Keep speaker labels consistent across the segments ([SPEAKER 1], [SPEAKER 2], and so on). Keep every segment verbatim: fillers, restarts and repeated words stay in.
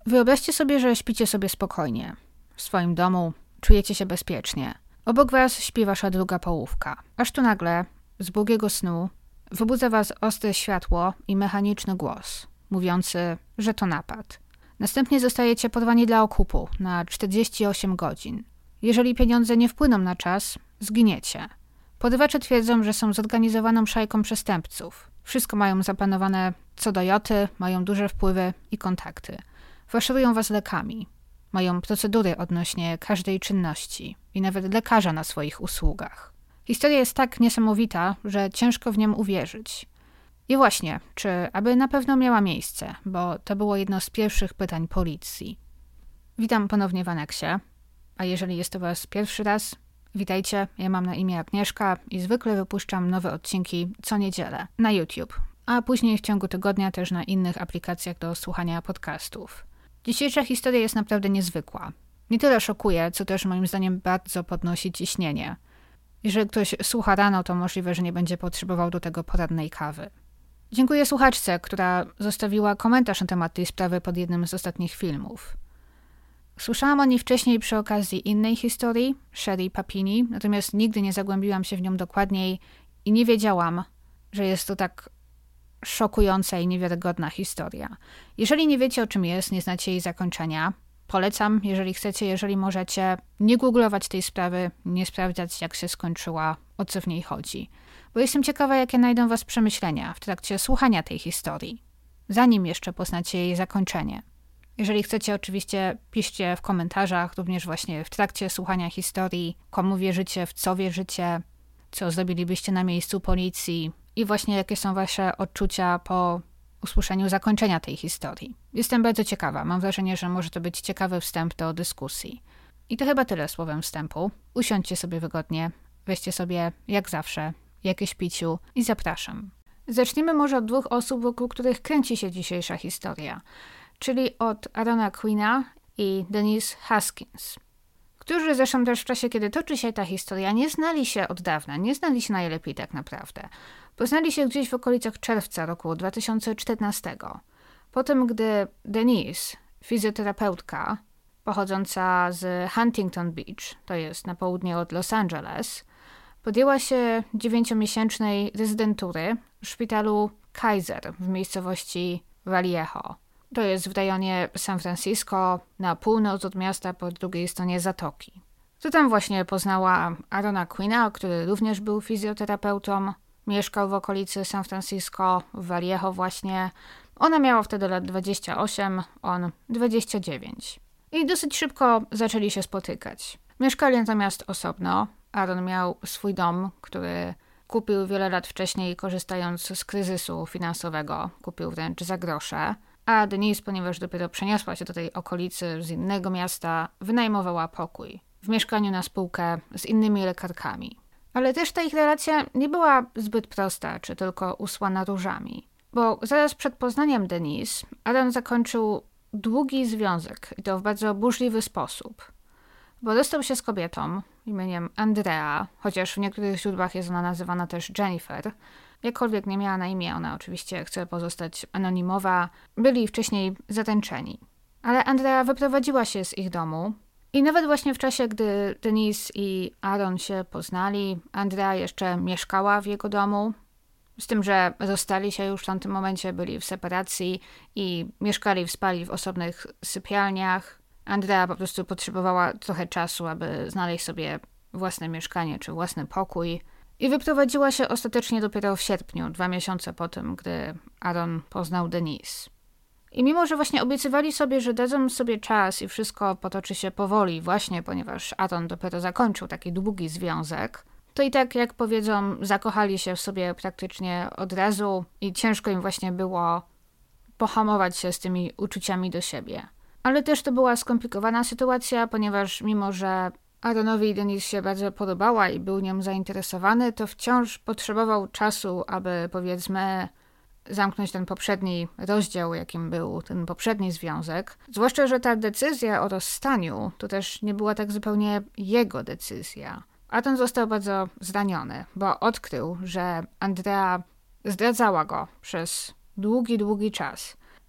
[SPEAKER 1] Wyobraźcie sobie, że śpicie sobie spokojnie. W swoim domu czujecie się bezpiecznie. Obok was śpi wasza druga połówka. Aż tu nagle, z błogiego snu, wybudza was ostre światło i mechaniczny głos, mówiący, że to napad. Następnie zostajecie porwani dla okupu na czterdzieści osiem godzin. Jeżeli pieniądze nie wpłyną na czas, zginiecie. Porywacze twierdzą, że są zorganizowaną szajką przestępców. Wszystko mają zaplanowane co do joty, mają duże wpływy i kontakty. Faszerują was lekami. Mają procedury odnośnie każdej czynności i nawet lekarza na swoich usługach. Historia jest tak niesamowita, że ciężko w nią uwierzyć. I właśnie, czy aby na pewno miała miejsce, bo to było jedno z pierwszych pytań policji. Witam ponownie w Aneksie, a jeżeli jest to was pierwszy raz, witajcie, ja mam na imię Agnieszka i zwykle wypuszczam nowe odcinki co niedzielę na YouTube, a później w ciągu tygodnia też na innych aplikacjach do słuchania podcastów. Dzisiejsza historia jest naprawdę niezwykła. Nie tyle szokuje, co też moim zdaniem bardzo podnosi ciśnienie. Jeżeli ktoś słucha rano, to możliwe, że nie będzie potrzebował do tego porannej kawy. Dziękuję słuchaczce, która zostawiła komentarz na temat tej sprawy pod jednym z ostatnich filmów. Słyszałam o niej wcześniej przy okazji innej historii, Sherry Papini, natomiast nigdy nie zagłębiłam się w nią dokładniej i nie wiedziałam, że jest to tak szokująca i niewiarygodna historia. Jeżeli nie wiecie, o czym jest, nie znacie jej zakończenia, polecam, jeżeli chcecie, jeżeli możecie, nie googlować tej sprawy, nie sprawdzać, jak się skończyła, o co w niej chodzi. Bo jestem ciekawa, jakie znajdą was przemyślenia w trakcie słuchania tej historii, zanim jeszcze poznacie jej zakończenie. Jeżeli chcecie, oczywiście piszcie w komentarzach, również właśnie w trakcie słuchania historii, komu wierzycie, w co wierzycie, co zrobilibyście na miejscu policji i właśnie jakie są wasze odczucia po usłyszeniu zakończenia tej historii. Jestem bardzo ciekawa, mam wrażenie, że może to być ciekawy wstęp do dyskusji. I to chyba tyle słowem wstępu. Usiądźcie sobie wygodnie, weźcie sobie, jak zawsze, jakieś piciu i zapraszam. Zacznijmy może od dwóch osób, wokół których kręci się dzisiejsza historia, czyli od Aarona Quina i Denise Haskins, którzy zresztą też w czasie, kiedy toczy się ta historia, nie znali się od dawna, nie znali się najlepiej tak naprawdę. Poznali się gdzieś w okolicach czerwca roku dwa tysiące czternastego. Po tym, gdy Denise, fizjoterapeutka pochodząca z Huntington Beach, to jest na południe od Los Angeles, podjęła się dziewięciomiesięcznej rezydentury w szpitalu Kaiser w miejscowości Vallejo. To jest w rejonie San Francisco, na północ od miasta, po drugiej stronie zatoki. Tu tam właśnie poznała Aarona Quina, który również był fizjoterapeutą. Mieszkał w okolicy San Francisco, w Vallejo właśnie. Ona miała wtedy lat dwadzieścia osiem, on dwadzieścia dziewięć. I dosyć szybko zaczęli się spotykać. Mieszkali natomiast osobno. Aaron miał swój dom, który kupił wiele lat wcześniej, korzystając z kryzysu finansowego. Kupił wręcz za grosze. A Denise, ponieważ dopiero przeniosła się do tej okolicy z innego miasta, wynajmowała pokój w mieszkaniu na spółkę z innymi lekarkami. Ale też ta ich relacja nie była zbyt prosta, czy tylko usłana różami. Bo zaraz przed poznaniem Denise, Aaron zakończył długi związek i to w bardzo burzliwy sposób. Bo rozstał się z kobietą imieniem Andrea, chociaż w niektórych źródłach jest ona nazywana też Jennifer. Jakkolwiek nie miała na imię, ona oczywiście chce pozostać anonimowa. Byli wcześniej zatęczeni. Ale Andrea wyprowadziła się z ich domu i nawet właśnie w czasie, gdy Denise i Aaron się poznali, Andrea jeszcze mieszkała w jego domu. Z tym, że rozstali się już w tamtym momencie, byli w separacji i mieszkali, spali w osobnych sypialniach. Andrea po prostu potrzebowała trochę czasu, aby znaleźć sobie własne mieszkanie czy własny pokój. I wyprowadziła się ostatecznie dopiero w sierpniu, dwa miesiące po tym, gdy Aaron poznał Denise. I mimo, że właśnie obiecywali sobie, że dadzą sobie czas i wszystko potoczy się powoli, właśnie ponieważ Aaron dopiero zakończył taki długi związek, to i tak, jak powiedzą, zakochali się w sobie praktycznie od razu i ciężko im właśnie było pohamować się z tymi uczuciami do siebie. Ale też to była skomplikowana sytuacja, ponieważ mimo, że Aaronowi Denise się bardzo podobała i był nią zainteresowany, to wciąż potrzebował czasu, aby powiedzmy zamknąć ten poprzedni rozdział, jakim był ten poprzedni związek. Zwłaszcza, że ta decyzja o rozstaniu to też nie była tak zupełnie jego decyzja. Aaron został bardzo zraniony, bo odkrył, że Andrea zdradzała go przez długi, długi czas.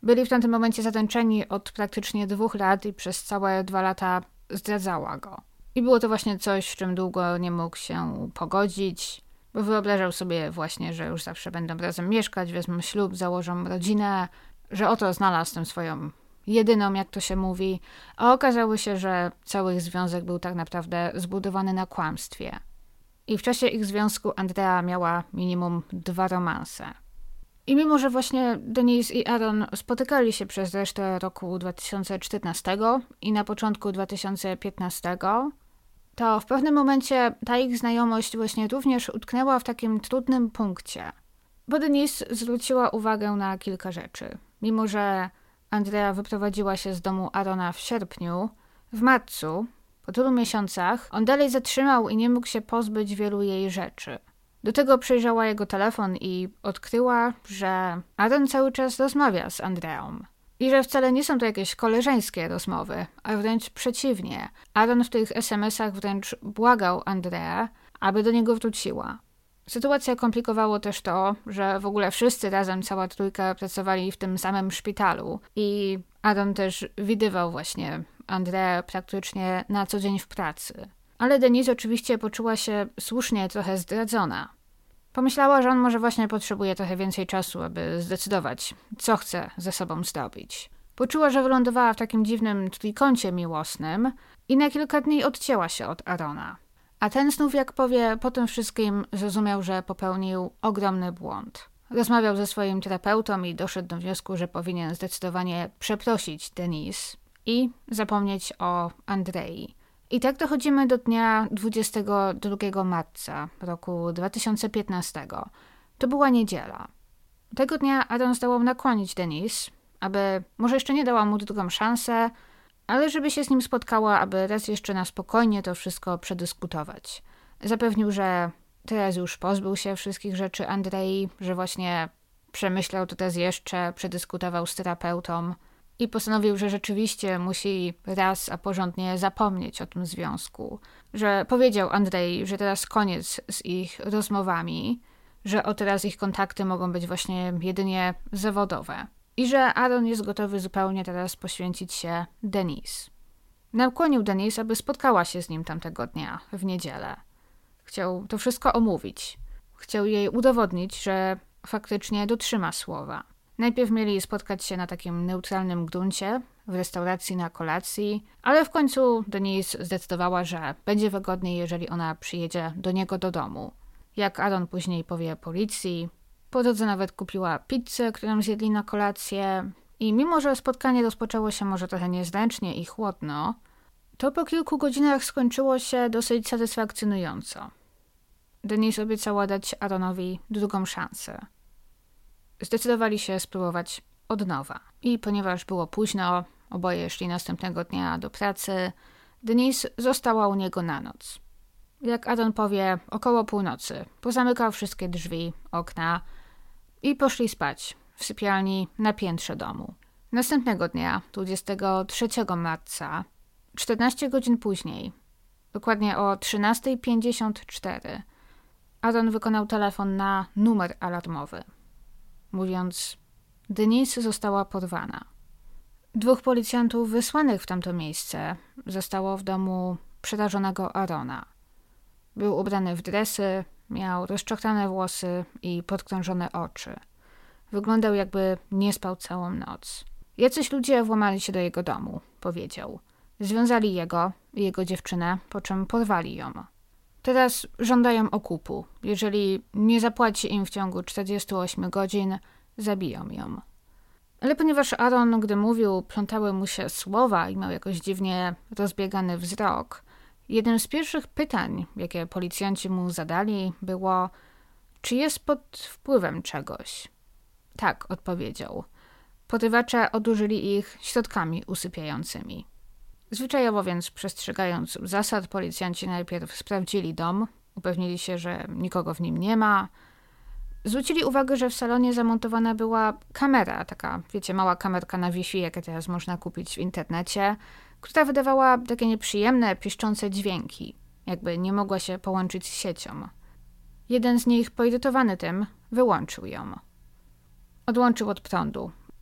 [SPEAKER 1] Byli w tamtym momencie zatęczeni od praktycznie dwóch lat i przez całe dwa lata zdradzała go. I było to właśnie coś, z czym długo nie mógł się pogodzić, bo wyobrażał sobie właśnie, że już zawsze będą razem mieszkać, wezmą ślub, założą rodzinę, że oto znalazł tę swoją jedyną, jak to się mówi, a okazało się, że cały ich związek był tak naprawdę zbudowany na kłamstwie. I w czasie ich związku Andrea miała minimum dwa romanse. I mimo, że właśnie Denise i Aaron spotykali się przez resztę roku dwa tysiące czternastego i na początku dwa tysiące piętnastego, to w pewnym momencie ta ich znajomość właśnie również utknęła w takim trudnym punkcie. Bo Denise zwróciła uwagę na kilka rzeczy. Mimo, że Andrea wyprowadziła się z domu Aarona w sierpniu, w marcu, po tylu miesiącach, on dalej zatrzymał i nie mógł się pozbyć wielu jej rzeczy. Do tego przejrzała jego telefon i odkryła, że Aaron cały czas rozmawia z Andreą. I że wcale nie są to jakieś koleżeńskie rozmowy, a wręcz przeciwnie. Aaron w tych es em esach wręcz błagał Andreę, aby do niego wróciła. Sytuacja komplikowało też to, że w ogóle wszyscy razem, cała trójka, pracowali w tym samym szpitalu i Aaron też widywał właśnie Andreę praktycznie na co dzień w pracy. Ale Denise oczywiście poczuła się słusznie trochę zdradzona. Pomyślała, że on może właśnie potrzebuje trochę więcej czasu, aby zdecydować, co chce ze sobą zrobić. Poczuła, że wylądowała w takim dziwnym trójkącie miłosnym i na kilka dni odcięła się od Aarona. A ten znów, jak powie, po tym wszystkim zrozumiał, że popełnił ogromny błąd. Rozmawiał ze swoim terapeutą i doszedł do wniosku, że powinien zdecydowanie przeprosić Denise i zapomnieć o Andrei. I tak dochodzimy do dnia dwudziestego drugiego marca roku dwa tysiące piętnastego. To była niedziela. Tego dnia Aaron zdołał nakłonić Denise, aby może jeszcze nie dała mu drugą szansę, ale żeby się z nim spotkała, aby raz jeszcze na spokojnie to wszystko przedyskutować. Zapewnił, że teraz już pozbył się wszystkich rzeczy Andrei, że właśnie przemyślał to teraz jeszcze, przedyskutował z terapeutą i postanowił, że rzeczywiście musi raz a porządnie zapomnieć o tym związku. Że powiedział Andrei, że teraz koniec z ich rozmowami, że od teraz ich kontakty mogą być właśnie jedynie zawodowe. I że Aaron jest gotowy zupełnie teraz poświęcić się Denise. Nakłonił Denise, aby spotkała się z nim tamtego dnia, w niedzielę. Chciał to wszystko omówić. Chciał jej udowodnić, że faktycznie dotrzyma słowa. Najpierw mieli spotkać się na takim neutralnym gruncie, w restauracji na kolacji, ale w końcu Denise zdecydowała, że będzie wygodniej, jeżeli ona przyjedzie do niego do domu. Jak Aaron później powie policji, po drodze nawet kupiła pizzę, którą zjedli na kolację i mimo, że spotkanie rozpoczęło się może trochę niezręcznie i chłodno, to po kilku godzinach skończyło się dosyć satysfakcjonująco. Denise obiecała dać Aaronowi drugą szansę. Zdecydowali się spróbować od nowa. I ponieważ było późno, oboje szli następnego dnia do pracy, Denise została u niego na noc. Jak Aaron powie, około północy. Pozamykał wszystkie drzwi, okna i poszli spać w sypialni na piętrze domu. Następnego dnia, dwudziestego trzeciego marca, czternaście godzin później, dokładnie o trzynasta pięćdziesiąt cztery, Aaron wykonał telefon na numer alarmowy, mówiąc: Denise została porwana. Dwóch policjantów wysłanych w tamto miejsce zostało w domu przerażonego Aarona. Był ubrany w dresy, miał rozczochrane włosy i podkrążone oczy. Wyglądał, jakby nie spał całą noc. Jacyś ludzie włamali się do jego domu, powiedział. Związali jego i jego dziewczynę, po czym porwali ją. Teraz żądają okupu. Jeżeli nie zapłaci im w ciągu czterdziestu ośmiu godzin, zabiją ją. Ale ponieważ Aaron, gdy mówił, plątały mu się słowa i miał jakoś dziwnie rozbiegany wzrok, jednym z pierwszych pytań, jakie policjanci mu zadali, było: czy jest pod wpływem czegoś? Tak, odpowiedział. Porywacze odurzyli ich środkami usypiającymi. Zwyczajowo więc, przestrzegając zasad, policjanci najpierw sprawdzili dom, upewnili się, że nikogo w nim nie ma. Zwrócili uwagę, że w salonie zamontowana była kamera, taka, wiecie, mała kamerka na Wi-Fi, jakie teraz można kupić w internecie, która wydawała takie nieprzyjemne, piszczące dźwięki, jakby nie mogła się połączyć z siecią. Jeden z nich, poirytowany tym, wyłączył ją. Odłączył od prądu.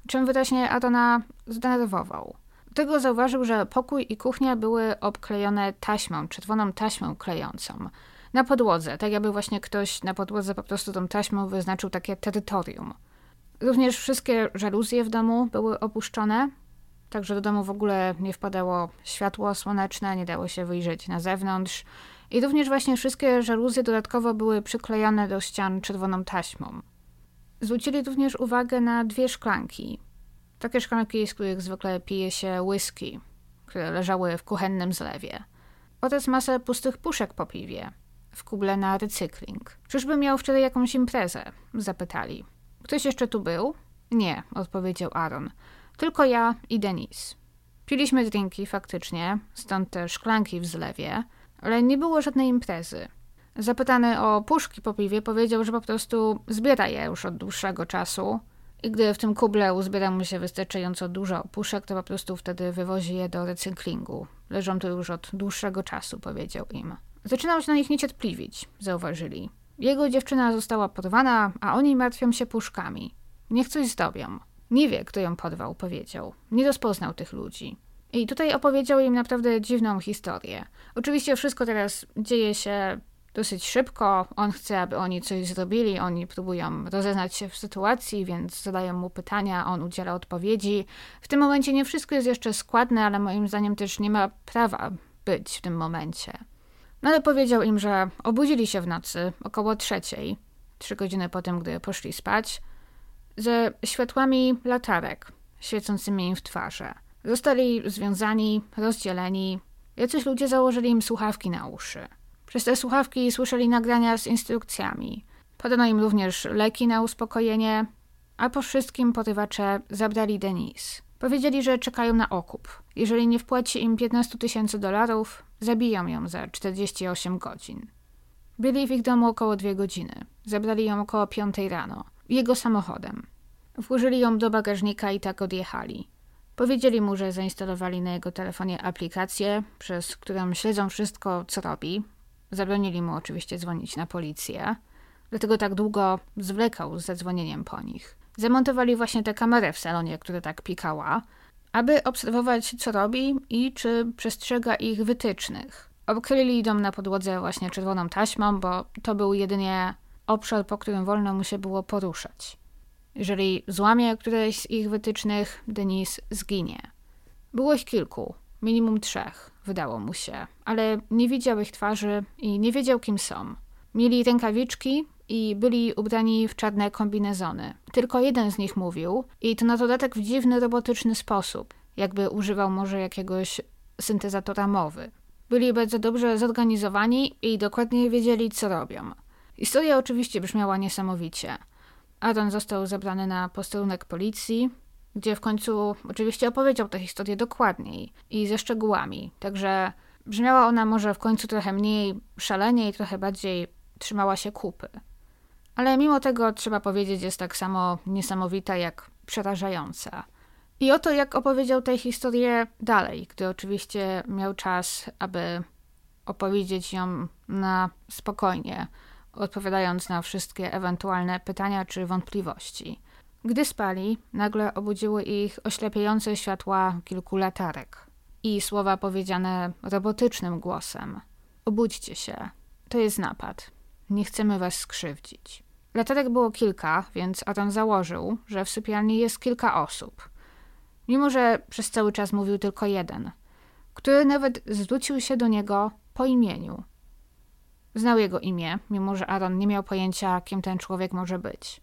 [SPEAKER 1] czym wyraźnie Arona zdenerwował. Do tego zauważył, że pokój i kuchnia były obklejone taśmą, czerwoną taśmą klejącą. Na podłodze, tak jakby właśnie ktoś na podłodze po prostu tą taśmą wyznaczył takie terytorium. Również wszystkie żaluzje w domu były opuszczone, także do domu w ogóle nie wpadało światło słoneczne, nie dało się wyjrzeć na zewnątrz. I również właśnie wszystkie żaluzje dodatkowo były przyklejone do ścian czerwoną taśmą. Zwrócili również uwagę na dwie szklanki. Takie szklanki, z których zwykle pije się whisky, które leżały w kuchennym zlewie. Oraz masę pustych puszek po piwie, w kuble na recykling. Czyżby miał wczoraj jakąś imprezę? Zapytali. Ktoś jeszcze tu był? Nie, odpowiedział Aaron. Tylko ja i Denise. Piliśmy drinki faktycznie, stąd te szklanki w zlewie, ale nie było żadnej imprezy. Zapytany o puszki po piwie powiedział, że po prostu zbiera je już od dłuższego czasu i gdy w tym kuble uzbiera mu się wystarczająco dużo puszek, to po prostu wtedy wywozi je do recyklingu. Leżą tu już od dłuższego czasu, powiedział im. Zaczynał się na nich niecierpliwić, zauważyli. Jego dziewczyna została porwana, a oni martwią się puszkami. Niech coś zdobią. Nie wie, kto ją porwał, powiedział. Nie rozpoznał tych ludzi. I tutaj opowiedział im naprawdę dziwną historię. Oczywiście wszystko teraz dzieje się dosyć szybko. On chce, aby oni coś zrobili. Oni próbują rozeznać się w sytuacji, więc zadają mu pytania, on udziela odpowiedzi. W tym momencie nie wszystko jest jeszcze składne, ale moim zdaniem też nie ma prawa być w tym momencie. No ale powiedział im, że obudzili się w nocy około trzeciej, trzy godziny po tym, gdy poszli spać, ze światłami latarek świecącymi im w twarze. Zostali związani, rozdzieleni. Jacyś ludzie założyli im słuchawki na uszy. Przez te słuchawki słyszeli nagrania z instrukcjami. Podano im również leki na uspokojenie, a po wszystkim porywacze zabrali Denise. Powiedzieli, że czekają na okup. Jeżeli nie wpłaci im piętnaście tysięcy dolarów, zabiją ją za czterdzieści osiem godzin. Byli w ich domu około dwie godziny. Zabrali ją około piątej rano. Jego samochodem. Włożyli ją do bagażnika i tak odjechali. Powiedzieli mu, że zainstalowali na jego telefonie aplikację, przez którą śledzą wszystko, co robi. Zabronili mu oczywiście dzwonić na policję. Dlatego tak długo zwlekał z zadzwonieniem po nich. Zamontowali właśnie tę kamerę w salonie, która tak pikała, aby obserwować, co robi i czy przestrzega ich wytycznych. Obkryli dom na podłodze właśnie czerwoną taśmą, bo to był jedynie obszar, po którym wolno mu się było poruszać. Jeżeli złamie któreś z ich wytycznych, Denise zginie. Było ich kilku, minimum trzech, wydało mu się, ale nie widział ich twarzy i nie wiedział, kim są. Mieli rękawiczki i byli ubrani w czarne kombinezony. Tylko jeden z nich mówił i to na dodatek w dziwny, robotyczny sposób, jakby używał może jakiegoś syntezatora mowy. Byli bardzo dobrze zorganizowani i dokładnie wiedzieli, co robią. Historia oczywiście brzmiała niesamowicie. Aaron został zabrany na posterunek policji, gdzie w końcu oczywiście opowiedział tę historię dokładniej i ze szczegółami, także brzmiała ona może w końcu trochę mniej szalenie i trochę bardziej trzymała się kupy. Ale mimo tego, trzeba powiedzieć, jest tak samo niesamowita jak przerażająca. I oto jak opowiedział tę historię dalej, gdy oczywiście miał czas, aby opowiedzieć ją na spokojnie, odpowiadając na wszystkie ewentualne pytania czy wątpliwości. Gdy spali, nagle obudziły ich oślepiające światła kilku latarek i słowa powiedziane robotycznym głosem. Obudźcie się, to jest napad. Nie chcemy was skrzywdzić. Latarek było kilka, więc Aaron założył, że w sypialni jest kilka osób. Mimo że przez cały czas mówił tylko jeden, który nawet zwrócił się do niego po imieniu. Znał jego imię, mimo że Aaron nie miał pojęcia, kim ten człowiek może być.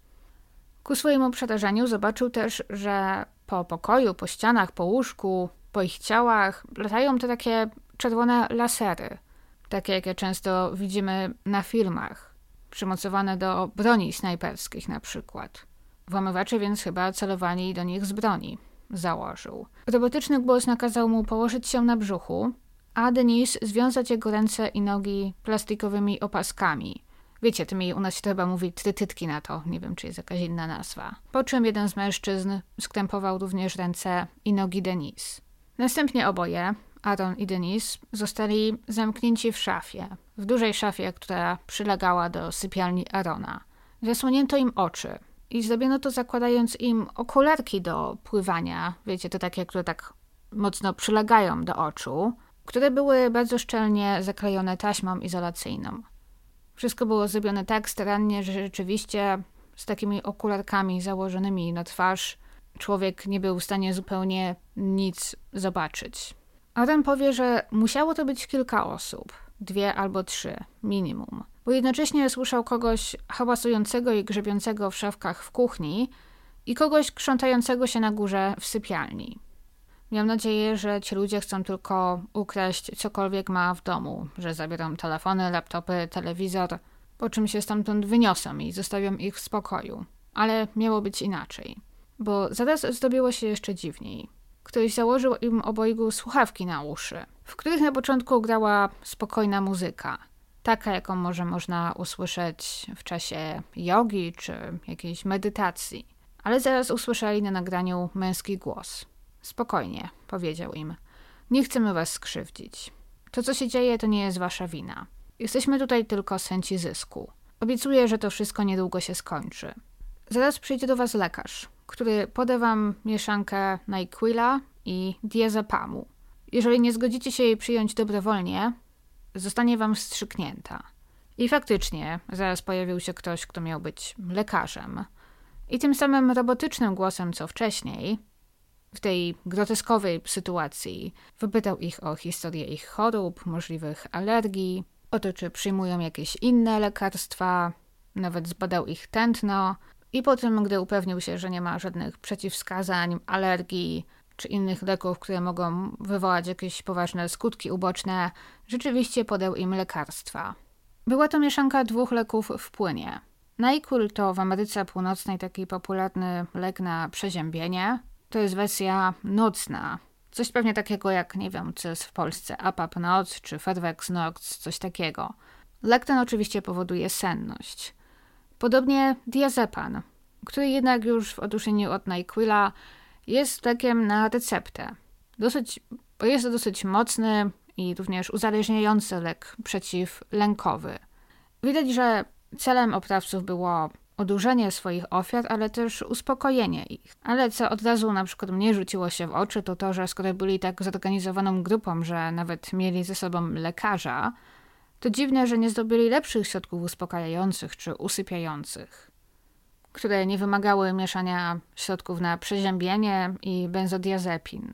[SPEAKER 1] Ku swojemu przerażeniu zobaczył też, że po pokoju, po ścianach, po łóżku, po ich ciałach latają te takie czerwone lasery, takie jakie często widzimy na filmach, przymocowane do broni snajperskich na przykład. Włamywacze więc chyba celowali do nich z broni, założył. Robotyczny głos nakazał mu położyć się na brzuchu, a Denise związać jego ręce i nogi plastikowymi opaskami. Wiecie, tymi u nas się to chyba mówi trytytki na to, nie wiem, czy jest jakaś inna nazwa. Po czym jeden z mężczyzn skrępował również ręce i nogi Denise. Następnie oboje, Aaron i Denise, zostali zamknięci w szafie, w dużej szafie, która przylegała do sypialni Aarona. Zasłonięto im oczy, I zrobiono to zakładając im okularki do pływania, wiecie, to takie, które tak mocno przylegają do oczu, które były bardzo szczelnie zaklejone taśmą izolacyjną. Wszystko było zrobione tak starannie, że rzeczywiście z takimi okularkami założonymi na twarz człowiek nie był w stanie zupełnie nic zobaczyć. Aaron powie, że musiało to być kilka osób, dwie albo trzy minimum, bo jednocześnie słyszał kogoś hałasującego i grzebiącego w szafkach w kuchni i kogoś krzątającego się na górze w sypialni. Miał nadzieję, że ci ludzie chcą tylko ukraść cokolwiek ma w domu, że zabiorą telefony, laptopy, telewizor, po czym się stamtąd wyniosą i zostawią ich w spokoju. Ale miało być inaczej, bo zaraz zrobiło się jeszcze dziwniej. Ktoś założył im obojgu słuchawki na uszy, w których na początku grała spokojna muzyka, taka jaką może można usłyszeć w czasie jogi czy jakiejś medytacji. Ale zaraz usłyszeli na nagraniu męski głos. Spokojnie, powiedział im. Nie chcemy was skrzywdzić. To, co się dzieje, to nie jest wasza wina. Jesteśmy tutaj tylko z chęci zysku. Obiecuję, że to wszystko niedługo się skończy. Zaraz przyjdzie do was lekarz, który poda wam mieszankę NyQuila i diazepamu. Jeżeli nie zgodzicie się jej przyjąć dobrowolnie, zostanie wam wstrzyknięta. I faktycznie zaraz pojawił się ktoś, kto miał być lekarzem. I tym samym robotycznym głosem, co wcześniej, w tej groteskowej sytuacji, wypytał ich o historię ich chorób, możliwych alergii, o to, czy przyjmują jakieś inne lekarstwa, nawet zbadał ich tętno i potem, gdy upewnił się, że nie ma żadnych przeciwwskazań, alergii czy innych leków, które mogą wywołać jakieś poważne skutki uboczne, rzeczywiście podał im lekarstwa. Była to mieszanka dwóch leków w płynie. NyQuil to w Ameryce Północnej taki popularny lek na przeziębienie. To jest wersja nocna. Coś pewnie takiego jak, nie wiem, co jest w Polsce, Apap Noc czy Fervex Noc, coś takiego. Lek ten oczywiście powoduje senność. Podobnie diazepam, który jednak już w odróżnieniu od NyQuila jest lekiem na receptę. Dosyć, jest to dosyć mocny i również uzależniający lek przeciwlękowy. Widać, że celem oprawców było odurzenie swoich ofiar, ale też uspokojenie ich. Ale co od razu na przykład mnie rzuciło się w oczy, to to, że skoro byli tak zorganizowaną grupą, że nawet mieli ze sobą lekarza, to dziwne, że nie zdobyli lepszych środków uspokajających czy usypiających, które nie wymagały mieszania środków na przeziębienie i benzodiazepin.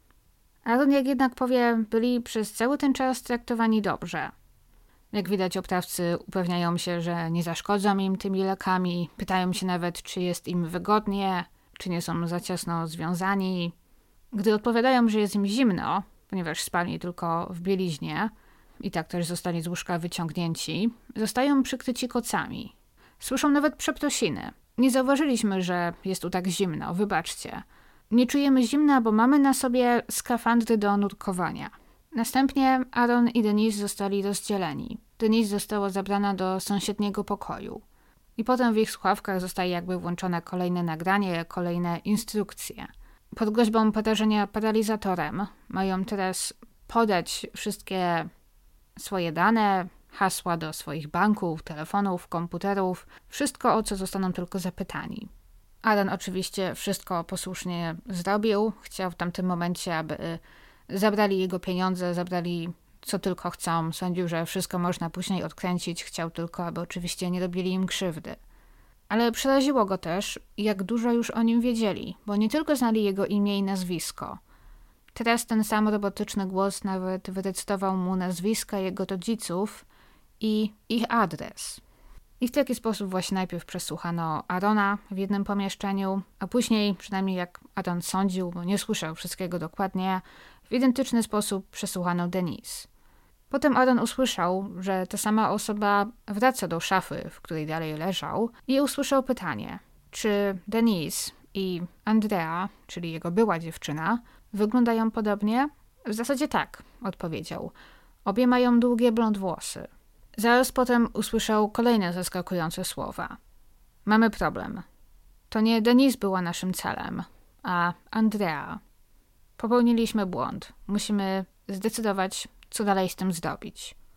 [SPEAKER 1] Aaron, jak jednak powie, byli przez cały ten czas traktowani dobrze. Jak widać, oprawcy upewniają się, że nie zaszkodzą im tymi lekami, pytają się nawet, czy jest im wygodnie, czy nie są za ciasno związani. Gdy odpowiadają, że jest im zimno, ponieważ spali tylko w bieliźnie i tak też zostali z łóżka wyciągnięci, zostają przykryci kocami. Słyszą nawet przeprosiny. Nie zauważyliśmy, że jest tu tak zimno, wybaczcie. Nie czujemy zimna, bo mamy na sobie skafandry do nurkowania. Następnie Aaron i Denise zostali rozdzieleni. Denise została zabrana do sąsiedniego pokoju. I potem w ich słuchawkach zostaje jakby włączone kolejne nagranie, kolejne instrukcje. Pod groźbą porażenia paralizatorem mają teraz podać wszystkie swoje dane, hasła do swoich banków, telefonów, komputerów, wszystko, o co zostaną tylko zapytani. Aaron oczywiście wszystko posłusznie zrobił. Chciał w tamtym momencie, aby zabrali jego pieniądze, zabrali co tylko chcą. Sądził, że wszystko można później odkręcić. Chciał tylko, aby oczywiście nie robili im krzywdy. Ale przeraziło go też, jak dużo już o nim wiedzieli, bo nie tylko znali jego imię i nazwisko. Teraz ten sam robotyczny głos nawet wyrecytował mu nazwiska jego rodziców i ich adres. I w taki sposób właśnie najpierw przesłuchano Aarona w jednym pomieszczeniu, a później, przynajmniej jak Aaron sądził, bo nie słyszał wszystkiego dokładnie, w identyczny sposób przesłuchano Denise. Potem Aaron usłyszał, że ta sama osoba wraca do szafy, w której dalej leżał, i usłyszał pytanie, czy Denise i Andrea, czyli jego była dziewczyna, wyglądają podobnie? W zasadzie tak, odpowiedział. Obie mają długie blond włosy. Zaraz potem usłyszał kolejne zaskakujące słowa. Mamy problem. To nie Denise była naszym celem, a Andrea. Popełniliśmy błąd. Musimy zdecydować, co dalej z tym zrobić.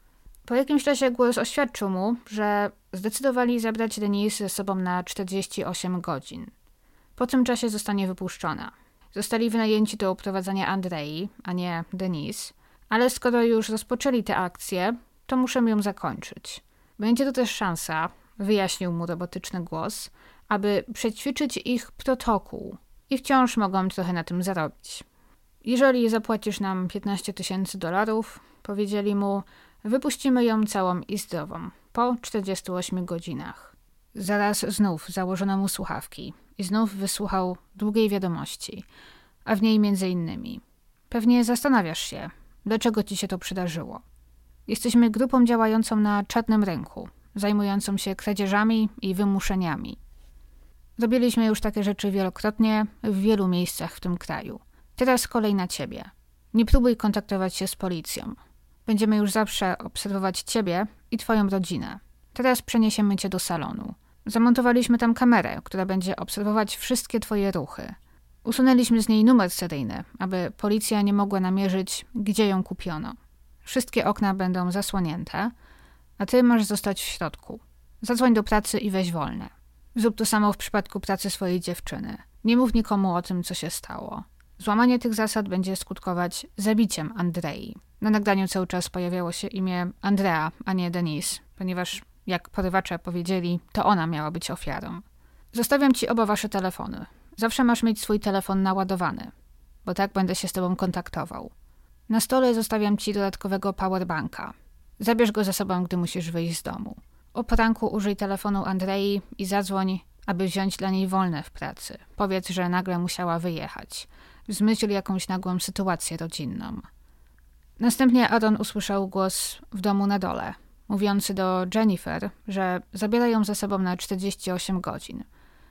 [SPEAKER 1] Po jakimś czasie głos oświadczył mu, że zdecydowali zabrać Denise ze sobą na czterdzieści osiem godzin. Po tym czasie zostanie wypuszczona. Zostali wynajęci do uprowadzania Andrei, a nie Denise, ale skoro już rozpoczęli tę akcję, to muszę ją zakończyć. Będzie to też szansa, wyjaśnił mu robotyczny głos, aby przećwiczyć ich protokół i wciąż mogą trochę na tym zarobić. Jeżeli zapłacisz nam piętnaście tysięcy dolarów, powiedzieli mu, wypuścimy ją całą i zdrową, po czterdziestu ośmiu godzinach. Zaraz znów założono mu słuchawki i znów wysłuchał długiej wiadomości, a w niej między innymi: pewnie zastanawiasz się, dlaczego ci się to przydarzyło. Jesteśmy grupą działającą na czarnym rynku, zajmującą się kradzieżami i wymuszeniami. Robiliśmy już takie rzeczy wielokrotnie w wielu miejscach w tym kraju. Teraz kolej na ciebie. Nie próbuj kontaktować się z policją. Będziemy już zawsze obserwować ciebie i twoją rodzinę. Teraz przeniesiemy cię do salonu. Zamontowaliśmy tam kamerę, która będzie obserwować wszystkie twoje ruchy. Usunęliśmy z niej numer seryjny, aby policja nie mogła namierzyć, gdzie ją kupiono. Wszystkie okna będą zasłonięte, a ty masz zostać w środku. Zadzwoń do pracy i weź wolne. Zrób to samo w przypadku pracy swojej dziewczyny. Nie mów nikomu o tym, co się stało. Złamanie tych zasad będzie skutkować zabiciem Andrei. Na nagraniu cały czas pojawiało się imię Andrea, a nie Denise, ponieważ, jak porywacze powiedzieli, to ona miała być ofiarą. Zostawiam ci oba wasze telefony. Zawsze masz mieć swój telefon naładowany, bo tak będę się z tobą kontaktował. Na stole zostawiam ci dodatkowego powerbanka. Zabierz go ze sobą, gdy musisz wyjść z domu. O poranku użyj telefonu Andrei i zadzwoń, aby wziąć dla niej wolne w pracy. Powiedz, że nagle musiała wyjechać. Zmyśl jakąś nagłą sytuację rodzinną. Następnie Aaron usłyszał głos w domu na dole, mówiący do Jennifer, że zabiera ją ze sobą na czterdzieści osiem godzin,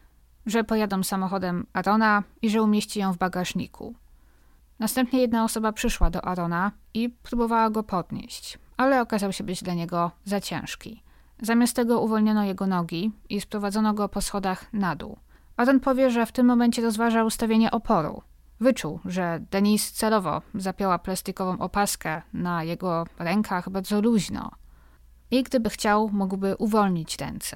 [SPEAKER 1] że pojadą samochodem Aarona i że umieści ją w bagażniku. Następnie jedna osoba przyszła do Aarona i próbowała go podnieść, ale okazał się być dla niego za ciężki. Zamiast tego uwolniono jego nogi i sprowadzono go po schodach na dół. Aaron powie, że w tym momencie rozważał stawienie oporu. Wyczuł, że Denise celowo zapięła plastikową opaskę na jego rękach bardzo luźno i gdyby chciał, mógłby uwolnić ręce.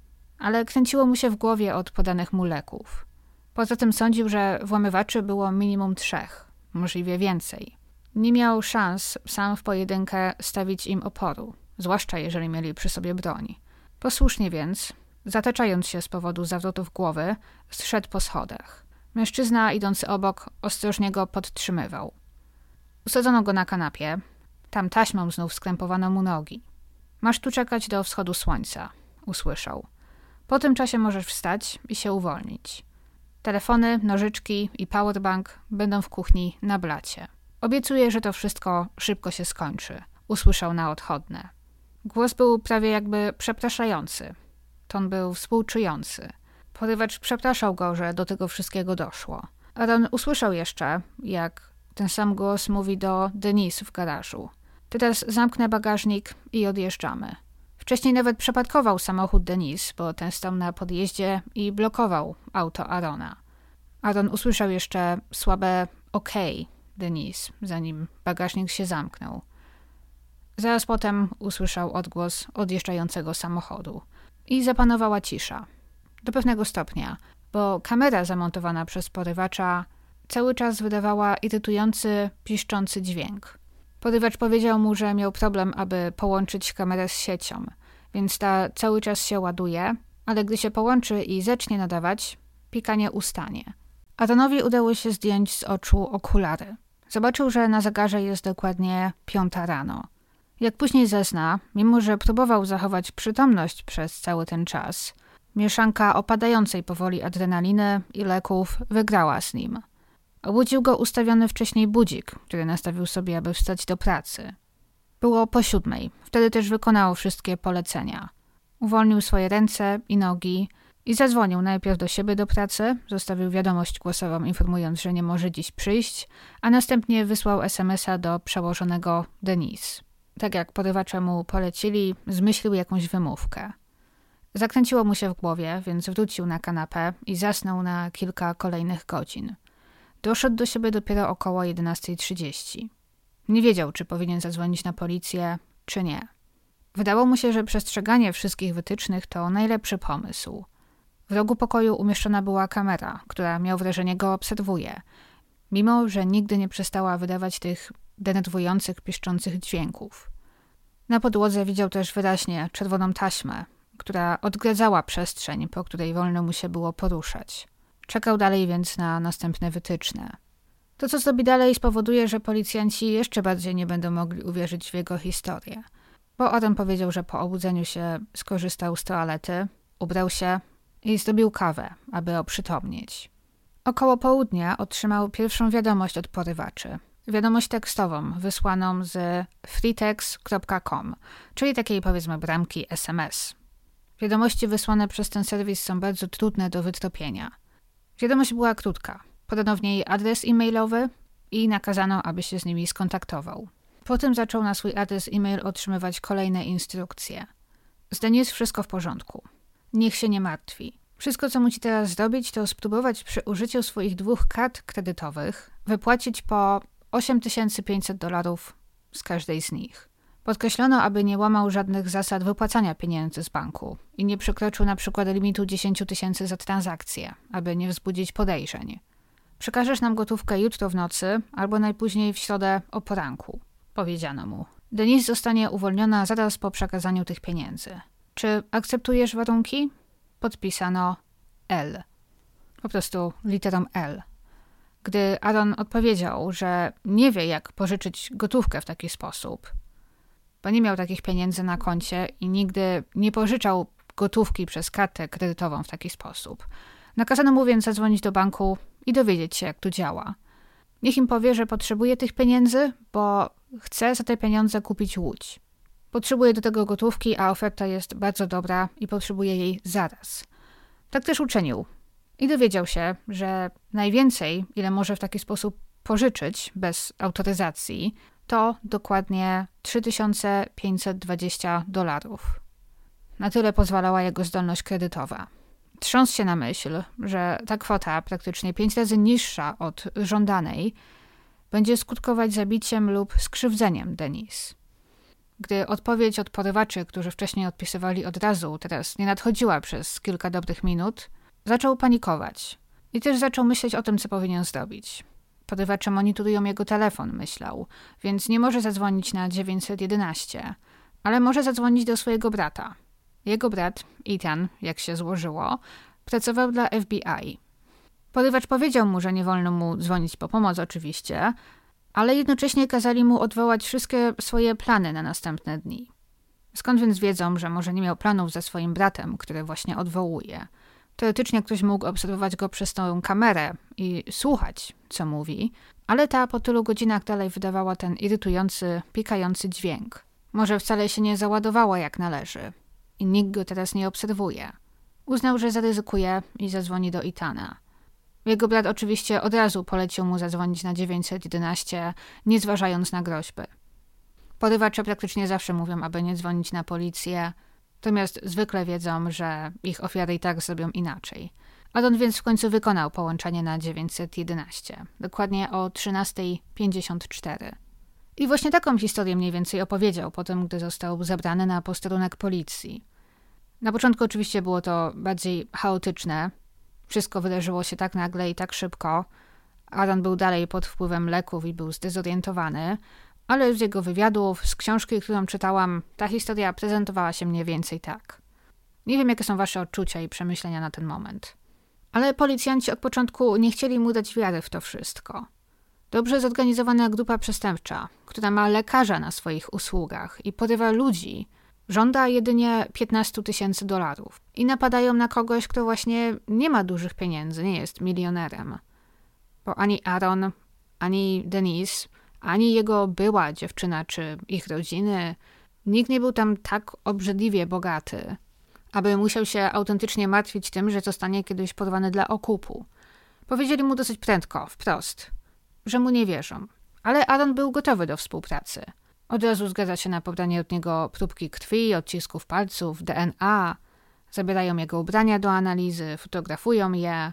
[SPEAKER 1] Ale kręciło mu się w głowie od podanych mu leków. Poza tym sądził, że włamywaczy było minimum trzech, możliwie więcej. Nie miał szans sam w pojedynkę stawić im oporu, zwłaszcza jeżeli mieli przy sobie broń. Posłusznie więc, zataczając się z powodu zawrotów głowy, zszedł po schodach. Mężczyzna idący obok ostrożnie go podtrzymywał. Usadzono go na kanapie. Tam taśmą znów skrępowano mu nogi. Masz tu czekać do wschodu słońca, usłyszał. Po tym czasie możesz wstać i się uwolnić. Telefony, nożyczki i powerbank będą w kuchni na blacie. Obiecuję, że to wszystko szybko się skończy, usłyszał na odchodne. Głos był prawie jakby przepraszający. Ton był współczujący. Porywacz przepraszał go, że do tego wszystkiego doszło. Aaron usłyszał jeszcze, jak ten sam głos mówi do Denise w garażu. Teraz zamknę bagażnik i odjeżdżamy. Wcześniej nawet przeparkował samochód Denise, bo ten stał na podjeździe i blokował auto Aarona. Aaron usłyszał jeszcze słabe okej Denise, zanim bagażnik się zamknął. Zaraz potem usłyszał odgłos odjeżdżającego samochodu i zapanowała cisza. Do pewnego stopnia, bo kamera zamontowana przez porywacza cały czas wydawała irytujący, piszczący dźwięk. Porywacz powiedział mu, że miał problem, aby połączyć kamerę z siecią, więc ta cały czas się ładuje, ale gdy się połączy i zacznie nadawać, pikanie ustanie. Aaronowi udało się zdjąć z oczu okulary. Zobaczył, że na zegarze jest dokładnie piąta rano. Jak później zezna, mimo że próbował zachować przytomność przez cały ten czas, mieszanka opadającej powoli adrenaliny i leków wygrała z nim. Obudził go ustawiony wcześniej budzik, który nastawił sobie, aby wstać do pracy. Było po siódmej, wtedy też wykonał wszystkie polecenia. Uwolnił swoje ręce i nogi i zadzwonił najpierw do siebie do pracy, zostawił wiadomość głosową informując, że nie może dziś przyjść, a następnie wysłał es em es a do przełożonego Denise. Tak jak porywacze mu polecili, zmyślił jakąś wymówkę. Zakręciło mu się w głowie, więc wrócił na kanapę i zasnął na kilka kolejnych godzin. Doszedł do siebie dopiero około jedenastej trzydzieści. Nie wiedział, czy powinien zadzwonić na policję, czy nie. Wydało mu się, że przestrzeganie wszystkich wytycznych to najlepszy pomysł. W rogu pokoju umieszczona była kamera, która miał wrażenie go obserwuje, mimo że nigdy nie przestała wydawać tych denerwujących, piszczących dźwięków. Na podłodze widział też wyraźnie czerwoną taśmę, która odgradzała przestrzeń, po której wolno mu się było poruszać. Czekał dalej więc na następne wytyczne. To, co zrobi dalej, spowoduje, że policjanci jeszcze bardziej nie będą mogli uwierzyć w jego historię. Bo Aaron powiedział, że po obudzeniu się skorzystał z toalety, ubrał się i zrobił kawę, aby oprzytomnieć. Około południa otrzymał pierwszą wiadomość od porywaczy. Wiadomość tekstową wysłaną z freetext kropka com, czyli takiej powiedzmy bramki es em es. Wiadomości wysłane przez ten serwis są bardzo trudne do wytropienia. Wiadomość była krótka. Podano w niej adres e-mailowy i nakazano, aby się z nimi skontaktował. Potem zaczął na swój adres e-mail otrzymywać kolejne instrukcje. Z Denise wszystko w porządku. Niech się nie martwi. Wszystko, co musi teraz zrobić, to spróbować przy użyciu swoich dwóch kart kredytowych wypłacić po osiem tysięcy pięćset dolarów z każdej z nich. Podkreślono, aby nie łamał żadnych zasad wypłacania pieniędzy z banku i nie przekroczył na przykład limitu dziesięć tysięcy za transakcję, aby nie wzbudzić podejrzeń. Przekażesz nam gotówkę jutro w nocy albo najpóźniej w środę o poranku, powiedziano mu. Denise zostanie uwolniona zaraz po przekazaniu tych pieniędzy. Czy akceptujesz warunki? Podpisano L. Po prostu literą L. Gdy Aaron odpowiedział, że nie wie, jak pożyczyć gotówkę w taki sposób, bo nie miał takich pieniędzy na koncie i nigdy nie pożyczał gotówki przez kartę kredytową w taki sposób. Nakazano mu więc zadzwonić do banku i dowiedzieć się, jak to działa. Niech im powie, że potrzebuje tych pieniędzy, bo chce za te pieniądze kupić łódź. Potrzebuje do tego gotówki, a oferta jest bardzo dobra i potrzebuje jej zaraz. Tak też uczynił. I dowiedział się, że najwięcej, ile może w taki sposób pożyczyć bez autoryzacji, to dokładnie trzy tysiące pięćset dwadzieścia dolarów. Na tyle pozwalała jego zdolność kredytowa. Trząsł się na myśl, że ta kwota, praktycznie pięć razy niższa od żądanej, będzie skutkować zabiciem lub skrzywdzeniem Denise. Gdy odpowiedź od porywaczy, którzy wcześniej odpisywali od razu, teraz nie nadchodziła przez kilka dobrych minut, zaczął panikować i też zaczął myśleć o tym, co powinien zrobić. Porywacze monitorują jego telefon, myślał, więc nie może zadzwonić na dziewięćset jedenaście, ale może zadzwonić do swojego brata. Jego brat, Ethan, jak się złożyło, pracował dla F B I. Porywacz powiedział mu, że nie wolno mu dzwonić po pomoc oczywiście, ale jednocześnie kazali mu odwołać wszystkie swoje plany na następne dni. Skąd więc wiedzą, że może nie miał planów ze swoim bratem, który właśnie odwołuje? Teoretycznie ktoś mógł obserwować go przez tą kamerę i słuchać, co mówi, ale ta po tylu godzinach dalej wydawała ten irytujący, pikający dźwięk. Może wcale się nie załadowała jak należy i nikt go teraz nie obserwuje. Uznał, że zaryzykuje i zadzwoni do Ethana. Jego brat oczywiście od razu polecił mu zadzwonić na dziewięćset jedenaście, nie zważając na groźby. Porywacze praktycznie zawsze mówią, aby nie dzwonić na policję, natomiast zwykle wiedzą, że ich ofiary i tak zrobią inaczej. Aaron więc w końcu wykonał połączenie na dziewięćset jedenaście, dokładnie o trzynasta pięćdziesiąt cztery. I właśnie taką historię mniej więcej opowiedział po tym, gdy został zabrany na posterunek policji. Na początku oczywiście było to bardziej chaotyczne. Wszystko wydarzyło się tak nagle i tak szybko. Aaron był dalej pod wpływem leków i był zdezorientowany, ale z jego wywiadów, z książki, którą czytałam, ta historia prezentowała się mniej więcej tak. Nie wiem, jakie są wasze odczucia i przemyślenia na ten moment. Ale policjanci od początku nie chcieli mu dać wiary w to wszystko. Dobrze zorganizowana grupa przestępcza, która ma lekarza na swoich usługach i porywa ludzi, żąda jedynie piętnaście tysięcy dolarów. I napadają na kogoś, kto właśnie nie ma dużych pieniędzy, nie jest milionerem. Bo ani Aaron, ani Denise, ani jego była dziewczyna czy ich rodziny, nikt nie był tam tak obrzydliwie bogaty, aby musiał się autentycznie martwić tym, że zostanie kiedyś porwany dla okupu. Powiedzieli mu dosyć prędko, wprost, że mu nie wierzą. Ale Aaron był gotowy do współpracy. Od razu zgadza się na pobranie od niego próbki krwi, odcisków palców, D N A. Zabierają jego ubrania do analizy, fotografują je.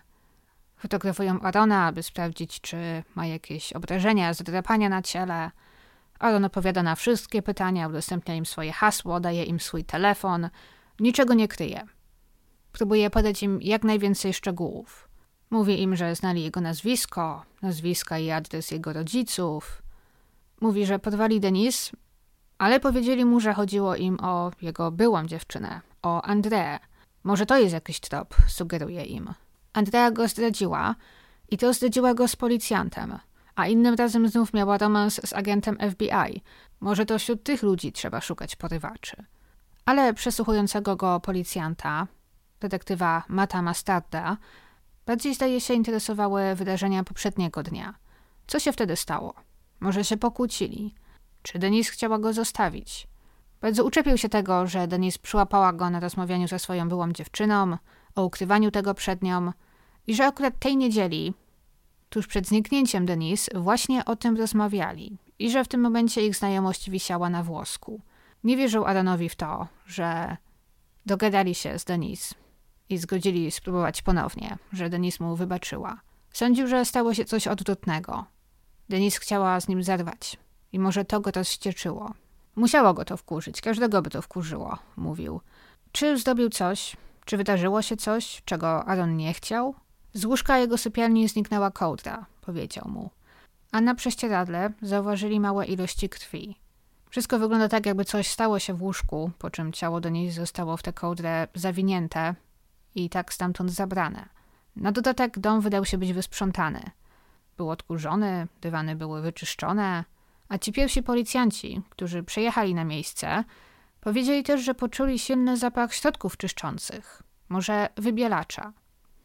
[SPEAKER 1] Fotografują Aarona, aby sprawdzić, czy ma jakieś obrażenia, zadrapania na ciele. Aaron odpowiada na wszystkie pytania, udostępnia im swoje hasło, daje im swój telefon, niczego nie kryje. Próbuje podać im jak najwięcej szczegółów. Mówi im, że znali jego nazwisko, nazwiska i adres jego rodziców. Mówi, że porwali Denise, ale powiedzieli mu, że chodziło im o jego byłą dziewczynę, o Andreę. Może to jest jakiś trop, sugeruje im. Andrea go zdradziła i to zdradziła go z policjantem, a innym razem znów miała romans z agentem F B I. Może to wśród tych ludzi trzeba szukać porywaczy. Ale przesłuchującego go policjanta, detektywa Matta Mustarda, bardziej zdaje się interesowały wydarzenia poprzedniego dnia. Co się wtedy stało? Może się pokłócili? Czy Denise chciała go zostawić? Bardzo uczepił się tego, że Denise przyłapała go na rozmawianiu ze swoją byłą dziewczyną, o ukrywaniu tego przed nią i że akurat tej niedzieli, tuż przed zniknięciem Denise, właśnie o tym rozmawiali i że w tym momencie ich znajomość wisiała na włosku. Nie wierzył Aaronowi w to, że dogadali się z Denise i zgodzili spróbować ponownie, że Denise mu wybaczyła. Sądził, że stało się coś odwrotnego. Denise chciała z nim zerwać i może to go rozwścieczyło. Musiało go to wkurzyć, każdego by to wkurzyło, mówił. Czy zdobił coś? Czy wydarzyło się coś, czego Aaron nie chciał? Z łóżka jego sypialni zniknęła kołdra, powiedział mu. A na prześcieradle zauważyli małe ilości krwi. Wszystko wygląda tak, jakby coś stało się w łóżku, po czym ciało Denise zostało w tę kołdrę zawinięte i tak stamtąd zabrane. Na dodatek dom wydał się być wysprzątany. Był odkurzony, dywany były wyczyszczone, a ci pierwsi policjanci, którzy przyjechali na miejsce, powiedzieli też, że poczuli silny zapach środków czyszczących, może wybielacza.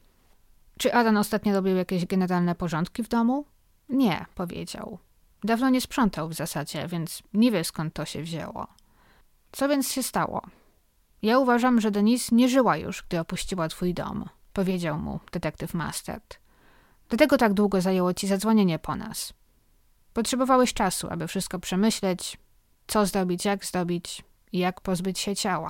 [SPEAKER 1] Czy Aaron ostatnio robił jakieś generalne porządki w domu? Nie, powiedział. Dawno nie sprzątał w zasadzie, więc nie wie, skąd to się wzięło. Co więc się stało? Ja uważam, że Denise nie żyła już, gdy opuściła twój dom, powiedział mu detektyw Mustard. Dlatego tak długo zajęło ci zadzwonienie po nas. Potrzebowałeś czasu, aby wszystko przemyśleć, co zrobić, jak zrobić i jak pozbyć się ciała.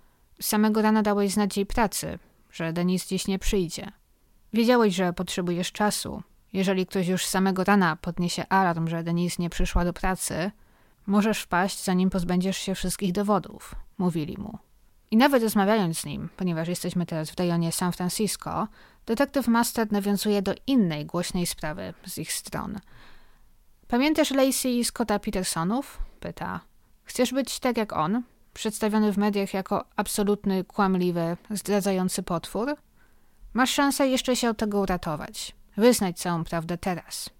[SPEAKER 1] Z samego rana dałeś znać jej pracy, że Denise dziś nie przyjdzie. Wiedziałeś, że potrzebujesz czasu. Jeżeli ktoś już z samego rana podniesie alarm, że Denise nie przyszła do pracy, możesz wpaść, zanim pozbędziesz się wszystkich dowodów, mówili mu. I nawet rozmawiając z nim, ponieważ jesteśmy teraz w rejonie San Francisco, detektyw Mustard nawiązuje do innej głośnej sprawy z ich stron. Pamiętasz Lacey i Scotta Petersonów? Pyta. Chcesz być tak jak on? Przedstawiony w mediach jako absolutny, kłamliwy, zdradzający potwór? Masz szansę jeszcze się od tego uratować. Wyznać całą prawdę teraz.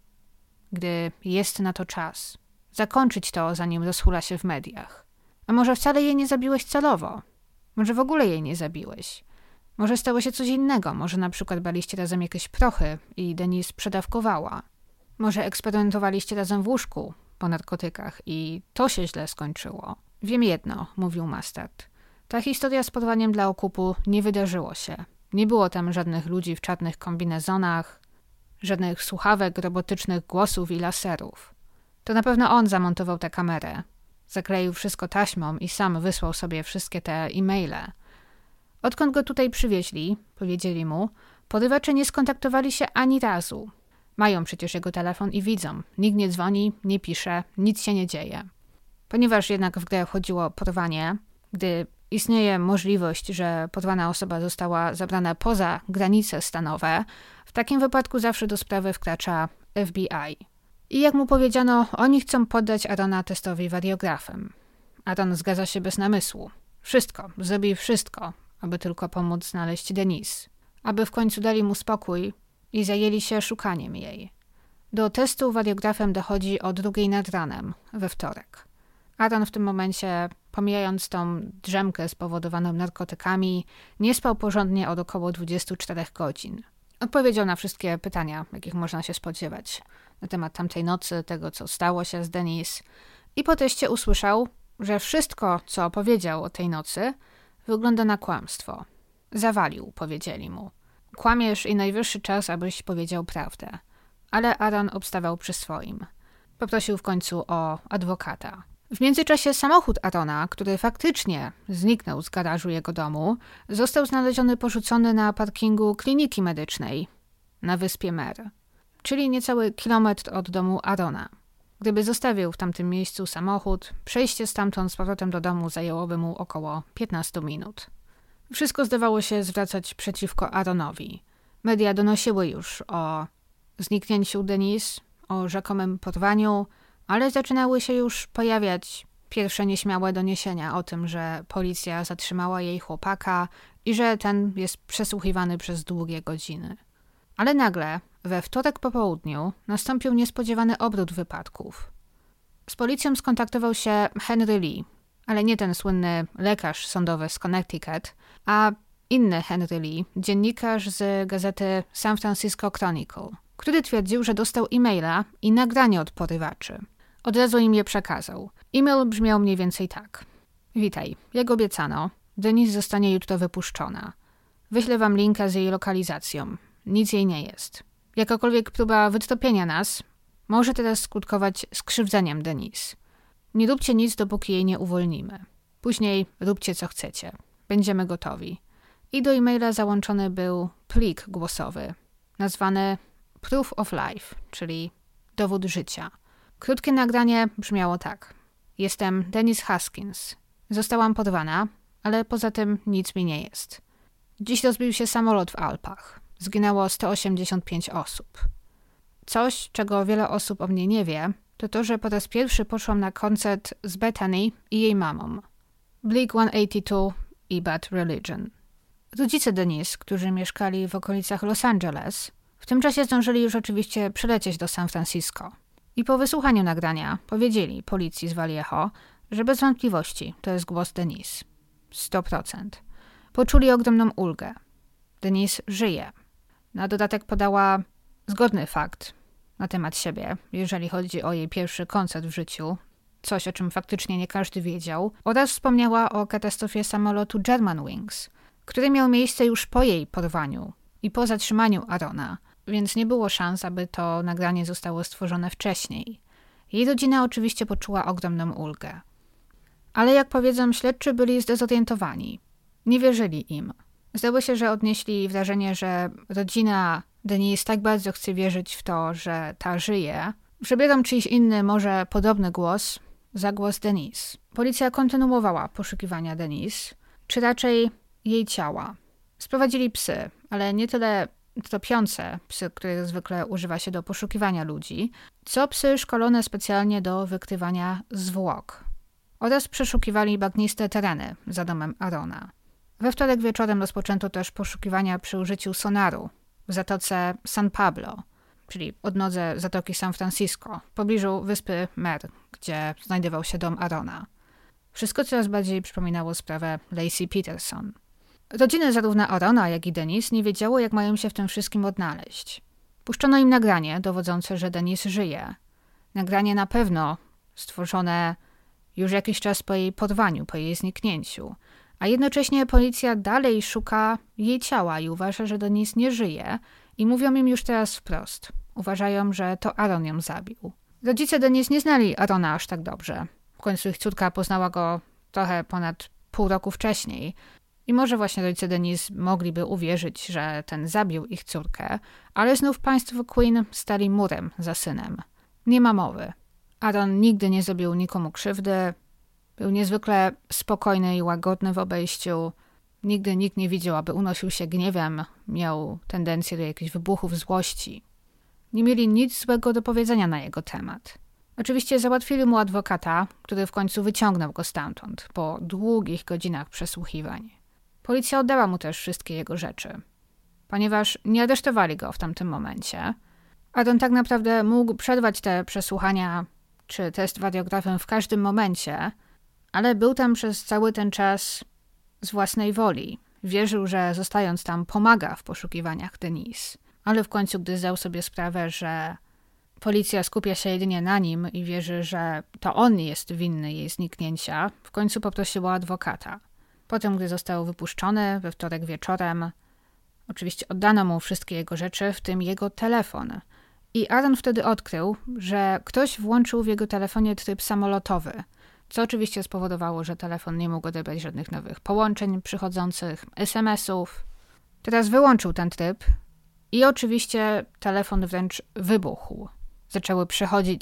[SPEAKER 1] Gdy jest na to czas. Zakończyć to, zanim rozhula się w mediach. A może wcale jej nie zabiłeś celowo? Może w ogóle jej nie zabiłeś? Może stało się coś innego? Może na przykład baliście razem jakieś prochy i Denise przedawkowała? Może eksperymentowaliście razem w łóżku po narkotykach i to się źle skończyło? Wiem jedno, mówił Mustard. Ta historia z porwaniem dla okupu nie wydarzyło się. Nie było tam żadnych ludzi w czarnych kombinezonach, żadnych słuchawek, robotycznych głosów i laserów. To na pewno on zamontował tę kamerę. Zakleił wszystko taśmą i sam wysłał sobie wszystkie te e-maile. Odkąd go tutaj przywieźli, powiedzieli mu, porywacze nie skontaktowali się ani razu. Mają przecież jego telefon i widzą. Nikt nie dzwoni, nie pisze, nic się nie dzieje. Ponieważ jednak w grę chodziło o porwanie, gdy istnieje możliwość, że porwana osoba została zabrana poza granice stanowe, w takim wypadku zawsze do sprawy wkracza F B I. I jak mu powiedziano, oni chcą poddać Aarona testowi wariografem. Aaron zgadza się bez namysłu. Wszystko, zrobi wszystko, aby tylko pomóc znaleźć Denise. Aby w końcu dali mu spokój i zajęli się szukaniem jej. Do testu wariografem dochodzi o drugiej nad ranem, we wtorek. Aaron w tym momencie, pomijając tą drzemkę spowodowaną narkotykami, nie spał porządnie od około dwudziestu czterech godzin. Odpowiedział na wszystkie pytania, jakich można się spodziewać na temat tamtej nocy, tego, co stało się z Denise. I po teście usłyszał, że wszystko, co opowiedział o tej nocy, wygląda na kłamstwo. Zawalił, powiedzieli mu. Kłamiesz i najwyższy czas, abyś powiedział prawdę. Ale Aaron obstawał przy swoim. Poprosił w końcu o adwokata. W międzyczasie samochód Aarona, który faktycznie zniknął z garażu jego domu, został znaleziony porzucony na parkingu kliniki medycznej na wyspie Mer, czyli niecały kilometr od domu Aarona. Gdyby zostawił w tamtym miejscu samochód, przejście stamtąd z powrotem do domu zajęłoby mu około piętnaście minut. Wszystko zdawało się zwracać przeciwko Aaronowi. Media donosiły już o zniknięciu Denise, o rzekomym porwaniu, ale zaczynały się już pojawiać pierwsze nieśmiałe doniesienia o tym, że policja zatrzymała jej chłopaka i że ten jest przesłuchiwany przez długie godziny. Ale nagle, we wtorek po południu, nastąpił niespodziewany obrót wypadków. Z policją skontaktował się Henry Lee, ale nie ten słynny lekarz sądowy z Connecticut, a inny Henry Lee, dziennikarz z gazety San Francisco Chronicle, który twierdził, że dostał e-maila i nagranie od porywaczy. Od razu im je przekazał. E-mail brzmiał mniej więcej tak. Witaj, jak obiecano, Denise zostanie jutro wypuszczona. Wyślę wam linka z jej lokalizacją. Nic jej nie jest. Jakakolwiek próba wytropienia nas może teraz skutkować skrzywdzeniem Denise. Nie róbcie nic, dopóki jej nie uwolnimy. Później róbcie co chcecie. Będziemy gotowi. I do e-maila załączony był plik głosowy, nazwany Proof of Life, czyli dowód życia. Krótkie nagranie brzmiało tak. Jestem Denise Haskins. Zostałam porwana, ale poza tym nic mi nie jest. Dziś rozbił się samolot w Alpach. Zginęło sto osiemdziesiąt pięć osób. Coś, czego wiele osób o mnie nie wie, to to, że po raz pierwszy poszłam na koncert z Bethany i jej mamą. Blink sto osiemdziesiąt dwa i Bad Religion. Rodzice Denise, którzy mieszkali w okolicach Los Angeles, w tym czasie zdążyli już oczywiście przylecieć do San Francisco. I po wysłuchaniu nagrania powiedzieli policji z Vallejo, że bez wątpliwości to jest głos Denise. sto procent. Poczuli ogromną ulgę. Denise żyje. Na dodatek podała zgodny fakt na temat siebie, jeżeli chodzi o jej pierwszy koncert w życiu, coś o czym faktycznie nie każdy wiedział, oraz wspomniała o katastrofie samolotu Germanwings, który miał miejsce już po jej porwaniu i po zatrzymaniu Aarona, więc nie było szans, aby to nagranie zostało stworzone wcześniej. Jej rodzina oczywiście poczuła ogromną ulgę. Ale jak powiedzą, śledczy byli zdezorientowani. Nie wierzyli im. Zdało się, że odnieśli wrażenie, że rodzina Denise tak bardzo chce wierzyć w to, że ta żyje, że biorą czyjś inny, może podobny głos za głos Denise. Policja kontynuowała poszukiwania Denise, czy raczej jej ciała. Sprowadzili psy, ale nie tyle tropiące psy, których zwykle używa się do poszukiwania ludzi, co psy szkolone specjalnie do wykrywania zwłok. Oraz przeszukiwali bagniste tereny za domem Aarona. We wtorek wieczorem rozpoczęto też poszukiwania przy użyciu sonaru w zatoce San Pablo, czyli odnodze zatoki San Francisco, w pobliżu wyspy Mer, gdzie znajdował się dom Aarona. Wszystko coraz bardziej przypominało sprawę Laci Peterson. Rodziny zarówno Aarona, jak i Denise nie wiedziało, jak mają się w tym wszystkim odnaleźć. Puszczono im nagranie dowodzące, że Denise żyje. Nagranie na pewno stworzone już jakiś czas po jej porwaniu, po jej zniknięciu. A jednocześnie policja dalej szuka jej ciała i uważa, że Denise nie żyje i mówią im już teraz wprost. Uważają, że to Aaron ją zabił. Rodzice Denise nie znali Aarona aż tak dobrze. W końcu ich córka poznała go trochę ponad pół roku wcześniej. I może właśnie rodzice Denise mogliby uwierzyć, że ten zabił ich córkę, ale znów państwo Queen stali murem za synem. Nie ma mowy. Aaron nigdy nie zrobił nikomu krzywdy. Był niezwykle spokojny i łagodny w obejściu. Nigdy nikt nie widział, aby unosił się gniewem, miał tendencję do jakichś wybuchów złości. Nie mieli nic złego do powiedzenia na jego temat. Oczywiście załatwili mu adwokata, który w końcu wyciągnął go stamtąd, po długich godzinach przesłuchiwań. Policja oddała mu też wszystkie jego rzeczy, ponieważ nie aresztowali go w tamtym momencie. Aaron tak naprawdę mógł przerwać te przesłuchania czy test wariografem w każdym momencie, ale był tam przez cały ten czas z własnej woli. Wierzył, że zostając tam pomaga w poszukiwaniach Denise. Ale w końcu, gdy zdał sobie sprawę, że policja skupia się jedynie na nim i wierzy, że to on jest winny jej zniknięcia, w końcu poprosił o adwokata. Potem, gdy został wypuszczony we wtorek wieczorem, oczywiście oddano mu wszystkie jego rzeczy, w tym jego telefon. I Aaron wtedy odkrył, że ktoś włączył w jego telefonie tryb samolotowy, co oczywiście spowodowało, że telefon nie mógł odebrać żadnych nowych połączeń przychodzących, es em esów. Teraz wyłączył ten tryb i oczywiście telefon wręcz wybuchł. Zaczęły przychodzić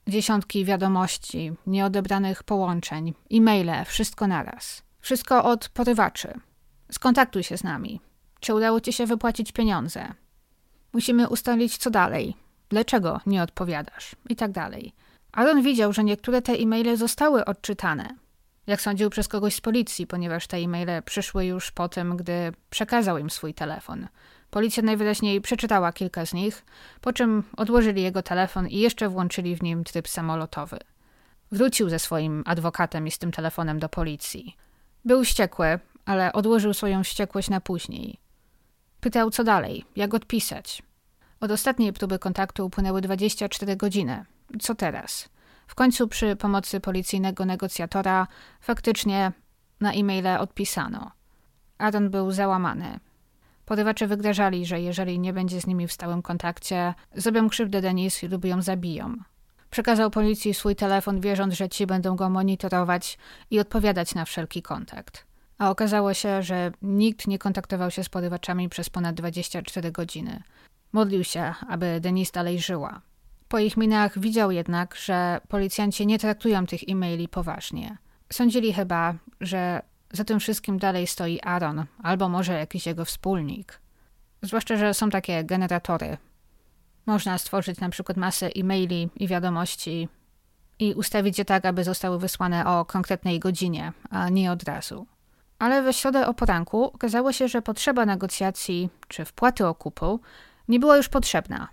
[SPEAKER 1] Dziesiątki wiadomości, nieodebranych połączeń, e-maile, wszystko naraz. Wszystko od porywaczy. Skontaktuj się z nami. Czy udało ci się wypłacić pieniądze? Musimy ustalić, co dalej. Dlaczego nie odpowiadasz? I tak dalej. Aaron widział, że niektóre te e-maile zostały odczytane. Jak sądził, przez kogoś z policji, ponieważ te e-maile przyszły już po tym, gdy przekazał im swój telefon. Policja najwyraźniej przeczytała kilka z nich, po czym odłożyli jego telefon i jeszcze włączyli w nim tryb samolotowy. Wrócił ze swoim adwokatem i z tym telefonem do policji. Był wściekły, ale odłożył swoją wściekłość na później. Pytał, co dalej, jak odpisać. Od ostatniej próby kontaktu upłynęły dwadzieścia cztery godziny. Co teraz? W końcu przy pomocy policyjnego negocjatora faktycznie na e-maile odpisano. Aaron był załamany. Porywacze wygrażali, że jeżeli nie będzie z nimi w stałym kontakcie, zrobią krzywdę Denise lub ją zabiją. Przekazał policji swój telefon, wierząc, że ci będą go monitorować i odpowiadać na wszelki kontakt. A okazało się, że nikt nie kontaktował się z porywaczami przez ponad dwadzieścia cztery godziny. Modlił się, aby Denise dalej żyła. Po ich minach widział jednak, że policjanci nie traktują tych e-maili poważnie. Sądzili chyba, że za tym wszystkim dalej stoi Aaron, albo może jakiś jego wspólnik. Zwłaszcza, że są takie generatory. Można stworzyć na przykład masę e-maili i wiadomości i ustawić je tak, aby zostały wysłane o konkretnej godzinie, a nie od razu. Ale we środę o poranku okazało się, że potrzeba negocjacji czy wpłaty okupu nie była już potrzebna.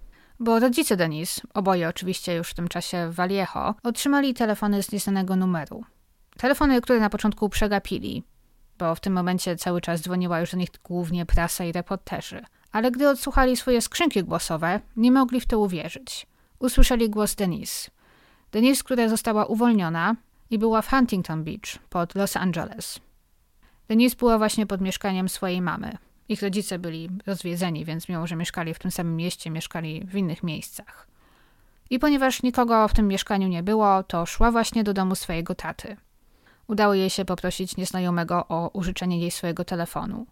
[SPEAKER 1] Bo rodzice Denise, oboje oczywiście już w tym czasie w Vallejo, otrzymali telefony z nieznanego numeru. Telefony, które na początku przegapili, bo w tym momencie cały czas dzwoniła już do nich głównie prasa i reporterzy. Ale gdy odsłuchali swoje skrzynki głosowe, nie mogli w to uwierzyć. Usłyszeli głos Denise. Denise, która została uwolniona i była w Huntington Beach pod Los Angeles. Denise była właśnie pod mieszkaniem swojej mamy. Ich rodzice byli rozwiedzeni, więc mimo, że mieszkali w tym samym mieście, mieszkali w innych miejscach. I ponieważ nikogo w tym mieszkaniu nie było, to szła właśnie do domu swojego taty. Udało jej się poprosić nieznajomego o użyczenie jej swojego telefonu.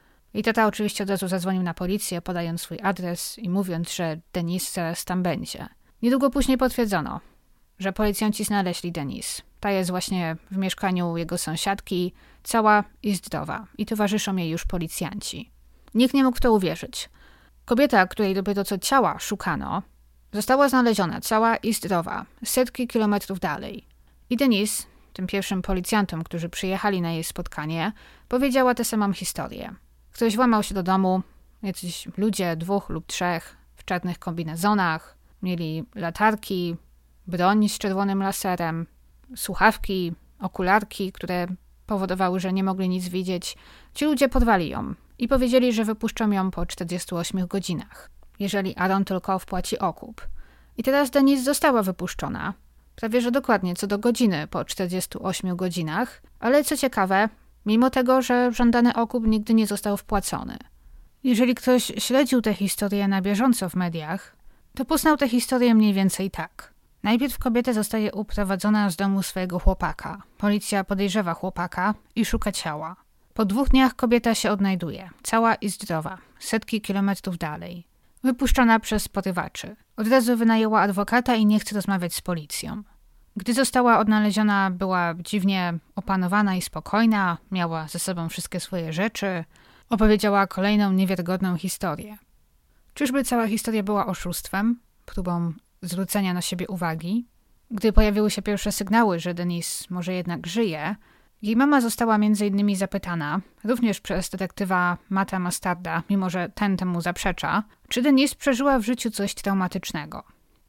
[SPEAKER 1] I tata oczywiście od razu zadzwonił na policję, podając swój adres i mówiąc, że Denise zaraz tam będzie. Niedługo później potwierdzono, że policjanci znaleźli Denise. Ta jest właśnie w mieszkaniu jego sąsiadki, cała i zdrowa, i towarzyszą jej już policjanci. Nikt nie mógł w to uwierzyć. Kobieta, której dopiero co ciała szukano, została znaleziona cała i zdrowa, setki kilometrów dalej. I Denise, tym pierwszym policjantom, którzy przyjechali na jej spotkanie, powiedziała tę samą historię. Ktoś włamał się do domu, jacyś ludzie, dwóch lub trzech, w czarnych kombinezonach, mieli latarki, broń z czerwonym laserem, słuchawki, okularki, które powodowały, że nie mogli nic widzieć. Ci ludzie porwali ją i powiedzieli, że wypuszczą ją po czterdziestu ośmiu godzinach, jeżeli Aaron tylko wpłaci okup. I teraz Denise została wypuszczona, prawie że dokładnie co do godziny po czterdziestu ośmiu godzinach, ale co ciekawe, mimo tego, że żądany okup nigdy nie został wpłacony. Jeżeli ktoś śledził tę historię na bieżąco w mediach, to poznał tę historię mniej więcej tak. Najpierw kobieta zostaje uprowadzona z domu swojego chłopaka. Policja podejrzewa chłopaka i szuka ciała. Po dwóch dniach kobieta się odnajduje, cała i zdrowa, setki kilometrów dalej. Wypuszczona przez porywaczy. Od razu wynajęła adwokata i nie chce rozmawiać z policją. Gdy została odnaleziona, była dziwnie opanowana i spokojna, miała ze sobą wszystkie swoje rzeczy, opowiedziała kolejną niewiarygodną historię. Czyżby cała historia była oszustwem, próbą zwrócenia na siebie uwagi? Gdy pojawiły się pierwsze sygnały, że Denise może jednak żyje, jej mama została między innymi zapytana, również przez detektywa Matta Mastarda, mimo że ten temu zaprzecza, czy Denise przeżyła w życiu coś traumatycznego.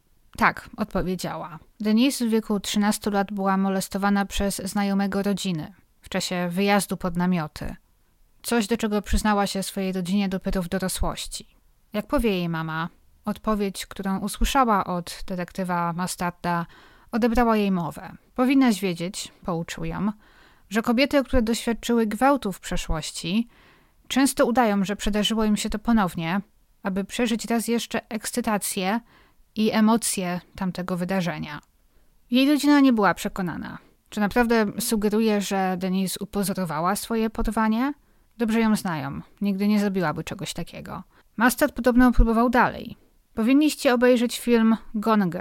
[SPEAKER 1] Tak, odpowiedziała. Denise w wieku trzynastu lat była molestowana przez znajomego rodziny w czasie wyjazdu pod namioty. Coś, do czego przyznała się swojej rodzinie dopiero w dorosłości. Jak powie jej mama, odpowiedź, którą usłyszała od detektywa Mastarda, odebrała jej mowę. Powinnaś wiedzieć, pouczył ją, że kobiety, które doświadczyły gwałtu w przeszłości, często udają, że przydarzyło im się to ponownie, aby przeżyć raz jeszcze ekscytację i emocje tamtego wydarzenia. Jej rodzina nie była przekonana. Czy naprawdę sugeruje, że Denise upozorowała swoje porwanie? Dobrze ją znają. Nigdy nie zrobiłaby czegoś takiego. Mastard podobno próbował dalej. Powinniście obejrzeć film Gone Girl,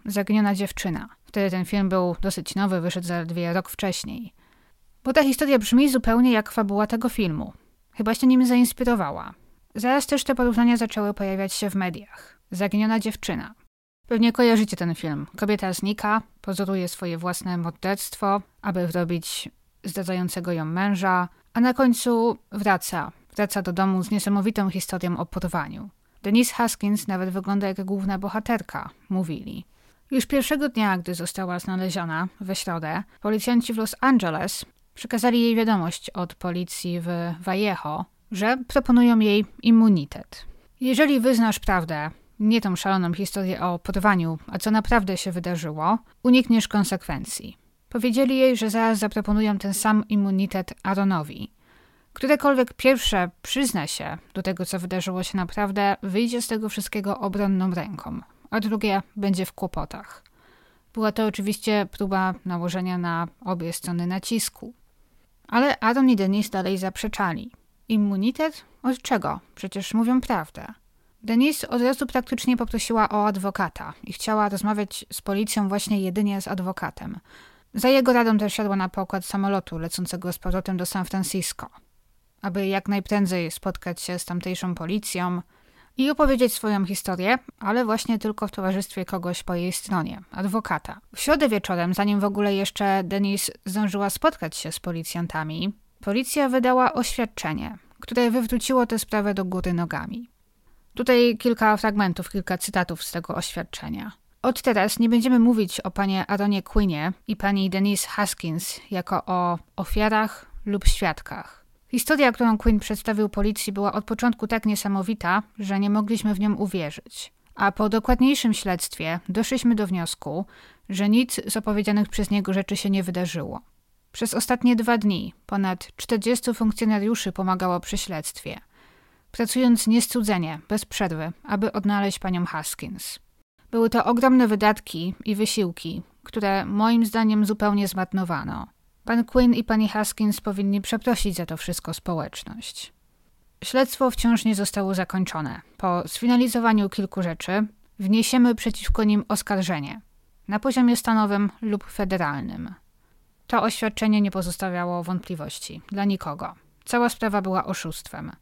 [SPEAKER 1] Zaginiona dziewczyna. Wtedy ten film był dosyć nowy, wyszedł zaledwie rok wcześniej. Bo ta historia brzmi zupełnie jak fabuła tego filmu. Chyba się nim zainspirowała. Zaraz też te porównania zaczęły pojawiać się w mediach. Zaginiona dziewczyna. Pewnie kojarzycie ten film. Kobieta znika, pozoruje swoje własne morderstwo, aby wrobić zdradzającego ją męża, a na końcu wraca. Wraca do domu z niesamowitą historią o porwaniu. Denise Haskins nawet wygląda jak główna bohaterka, mówili. Już pierwszego dnia, gdy została znaleziona, we środę, policjanci w Los Angeles przekazali jej wiadomość od policji w Vallejo, że proponują jej immunitet. Jeżeli wyznasz prawdę, nie tą szaloną historię o porwaniu, a co naprawdę się wydarzyło, unikniesz konsekwencji. Powiedzieli jej, że zaraz zaproponują ten sam immunitet Aaronowi. Którekolwiek pierwsze przyzna się do tego, co wydarzyło się naprawdę, wyjdzie z tego wszystkiego obronną ręką, a drugie będzie w kłopotach. Była to oczywiście próba nałożenia na obie strony nacisku. Ale Aaron i Denise dalej zaprzeczali. Immunitet? Od czego? Przecież mówią prawdę. Denise od razu praktycznie poprosiła o adwokata i chciała rozmawiać z policją właśnie jedynie z adwokatem. Za jego radą też siadła na pokład samolotu lecącego z powrotem do San Francisco, aby jak najprędzej spotkać się z tamtejszą policją i opowiedzieć swoją historię, ale właśnie tylko w towarzystwie kogoś po jej stronie, adwokata. W środę wieczorem, zanim w ogóle jeszcze Denise zdążyła spotkać się z policjantami, policja wydała oświadczenie, które wywróciło tę sprawę do góry nogami. Tutaj kilka fragmentów, kilka cytatów z tego oświadczenia. Od teraz nie będziemy mówić o panie Aaronie Quinnie i pani Denise Haskins jako o ofiarach lub świadkach. Historia, którą Quinn przedstawił policji, była od początku tak niesamowita, że nie mogliśmy w nią uwierzyć. A po dokładniejszym śledztwie doszliśmy do wniosku, że nic z opowiedzianych przez niego rzeczy się nie wydarzyło. Przez ostatnie dwa dni ponad czterdziestu funkcjonariuszy pomagało przy śledztwie, pracując niestrudzenie, bez przerwy, aby odnaleźć panią Haskins. Były to ogromne wydatki i wysiłki, które moim zdaniem zupełnie zmarnowano. Pan Quinn i pani Haskins powinni przeprosić za to wszystko społeczność. Śledztwo wciąż nie zostało zakończone. Po sfinalizowaniu kilku rzeczy wniesiemy przeciwko nim oskarżenie na poziomie stanowym lub federalnym. To oświadczenie nie pozostawiało wątpliwości dla nikogo. Cała sprawa była oszustwem.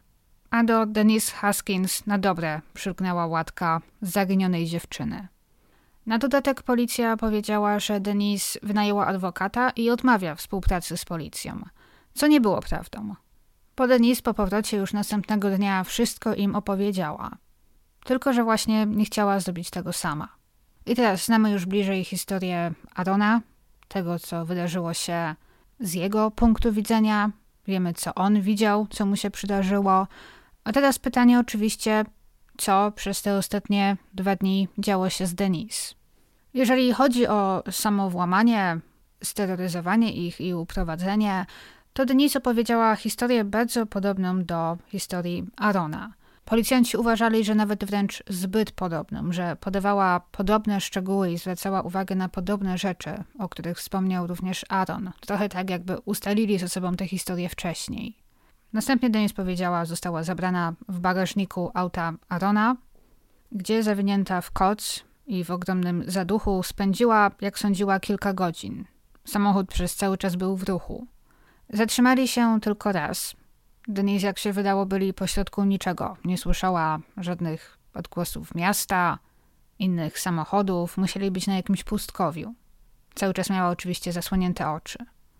[SPEAKER 1] A do Denise Haskins na dobre przylgnęła łatka zaginionej dziewczyny. Na dodatek policja powiedziała, że Denise wynajęła adwokata i odmawia współpracy z policją, co nie było prawdą. Po Denise po powrocie już następnego dnia wszystko im opowiedziała. Tylko że właśnie nie chciała zrobić tego sama. I teraz znamy już bliżej historię Aarona, tego co wydarzyło się z jego punktu widzenia. Wiemy co on widział, co mu się przydarzyło. A teraz pytanie oczywiście, co przez te ostatnie dwa dni działo się z Denise. Jeżeli chodzi o samo włamanie, steroryzowanie ich i uprowadzenie, to Denise opowiedziała historię bardzo podobną do historii Aarona. Policjanci uważali, że nawet wręcz zbyt podobną, że podawała podobne szczegóły i zwracała uwagę na podobne rzeczy, o których wspomniał również Aaron. Trochę tak, jakby ustalili ze sobą tę historię wcześniej. Następnie Denise powiedziała, została zabrana w bagażniku auta Aarona, gdzie zawinięta w koc i w ogromnym zaduchu spędziła, jak sądziła, kilka godzin. Samochód przez cały czas był w ruchu. Zatrzymali się tylko raz. Denise, jak się wydało, byli pośrodku niczego. Nie słyszała żadnych odgłosów miasta, innych samochodów. Musieli być na jakimś pustkowiu. Cały czas miała oczywiście zasłonięte oczy.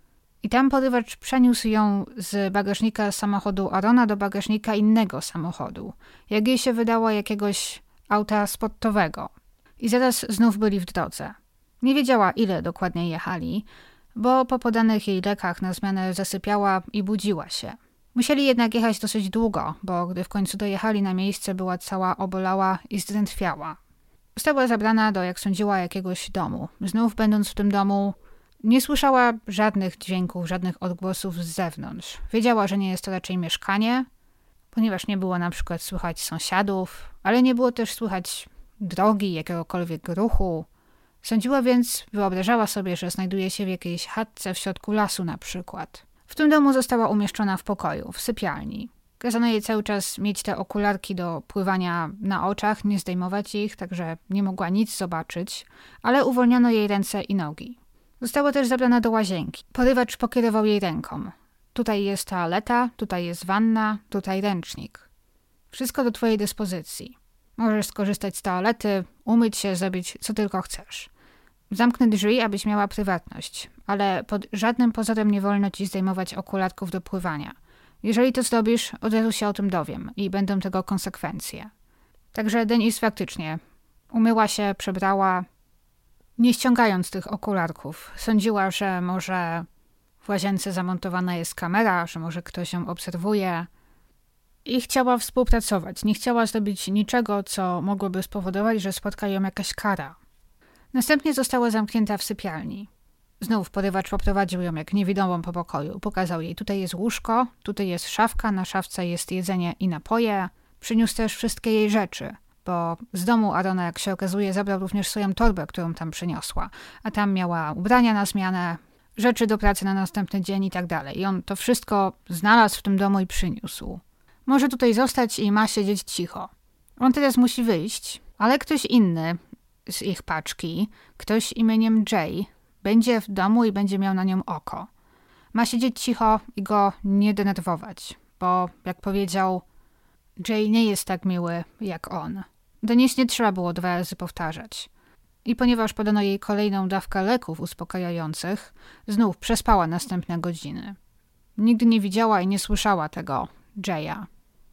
[SPEAKER 1] I tam porywacz przeniósł ją z bagażnika samochodu Aarona do bagażnika innego samochodu. Jak jej się wydało, jakiegoś auta sportowego. I zaraz znów byli w drodze. Nie wiedziała, ile dokładnie jechali, bo po podanych jej lekach na zmianę zasypiała i budziła się. Musieli jednak jechać dosyć długo, bo gdy w końcu dojechali na miejsce, była cała obolała i zdrętwiała. Została zabrana do, jak sądziła, jakiegoś domu. Znów będąc w tym domu, nie słyszała żadnych dźwięków, żadnych odgłosów z zewnątrz. Wiedziała, że nie jest to raczej mieszkanie, ponieważ nie było na przykład słychać sąsiadów, ale nie było też słychać drogi, jakiegokolwiek ruchu. Sądziła więc, wyobrażała sobie, że znajduje się w jakiejś chatce w środku lasu na przykład. W tym domu została umieszczona w pokoju, w sypialni. Kazano jej cały czas mieć te okularki do pływania na oczach, nie zdejmować ich, także nie mogła nic zobaczyć, ale uwolniono jej ręce i nogi. Została też zabrana do łazienki. Porywacz pokierował jej ręką. Tutaj jest toaleta, tutaj jest wanna, tutaj ręcznik. Wszystko do twojej dyspozycji. Możesz skorzystać z toalety, umyć się, zrobić co tylko chcesz. Zamknę drzwi, abyś miała prywatność, ale pod żadnym pozorem nie wolno ci zdejmować okularków do pływania. Jeżeli to zrobisz, od razu się o tym dowiem i będą tego konsekwencje. Także Denise faktycznie umyła się, przebrała, nie ściągając tych okularków. Sądziła, że może w łazience zamontowana jest kamera, że może ktoś ją obserwuje i chciała współpracować. Nie chciała zrobić niczego, co mogłoby spowodować, że spotka ją jakaś kara. Następnie została zamknięta w sypialni. Znów porywacz poprowadził ją jak niewidomą po pokoju. Pokazał jej, tutaj jest łóżko, tutaj jest szafka, na szafce jest jedzenie i napoje. Przyniósł też wszystkie jej rzeczy, bo z domu Arona, jak się okazuje, zabrał również swoją torbę, którą tam przyniosła. A tam miała ubrania na zmianę, rzeczy do pracy na następny dzień i tak dalej. I on to wszystko znalazł w tym domu i przyniósł. Może tutaj zostać i ma siedzieć cicho. On teraz musi wyjść, ale ktoś inny z ich paczki, ktoś imieniem Jay, będzie w domu i będzie miał na nią oko. Ma siedzieć cicho i go nie denerwować, bo jak powiedział, Jay nie jest tak miły jak on. Denise nie trzeba było dwa razy powtarzać. I ponieważ podano jej kolejną dawkę leków uspokajających, znów przespała następne godziny. Nigdy nie widziała i nie słyszała tego Jaya.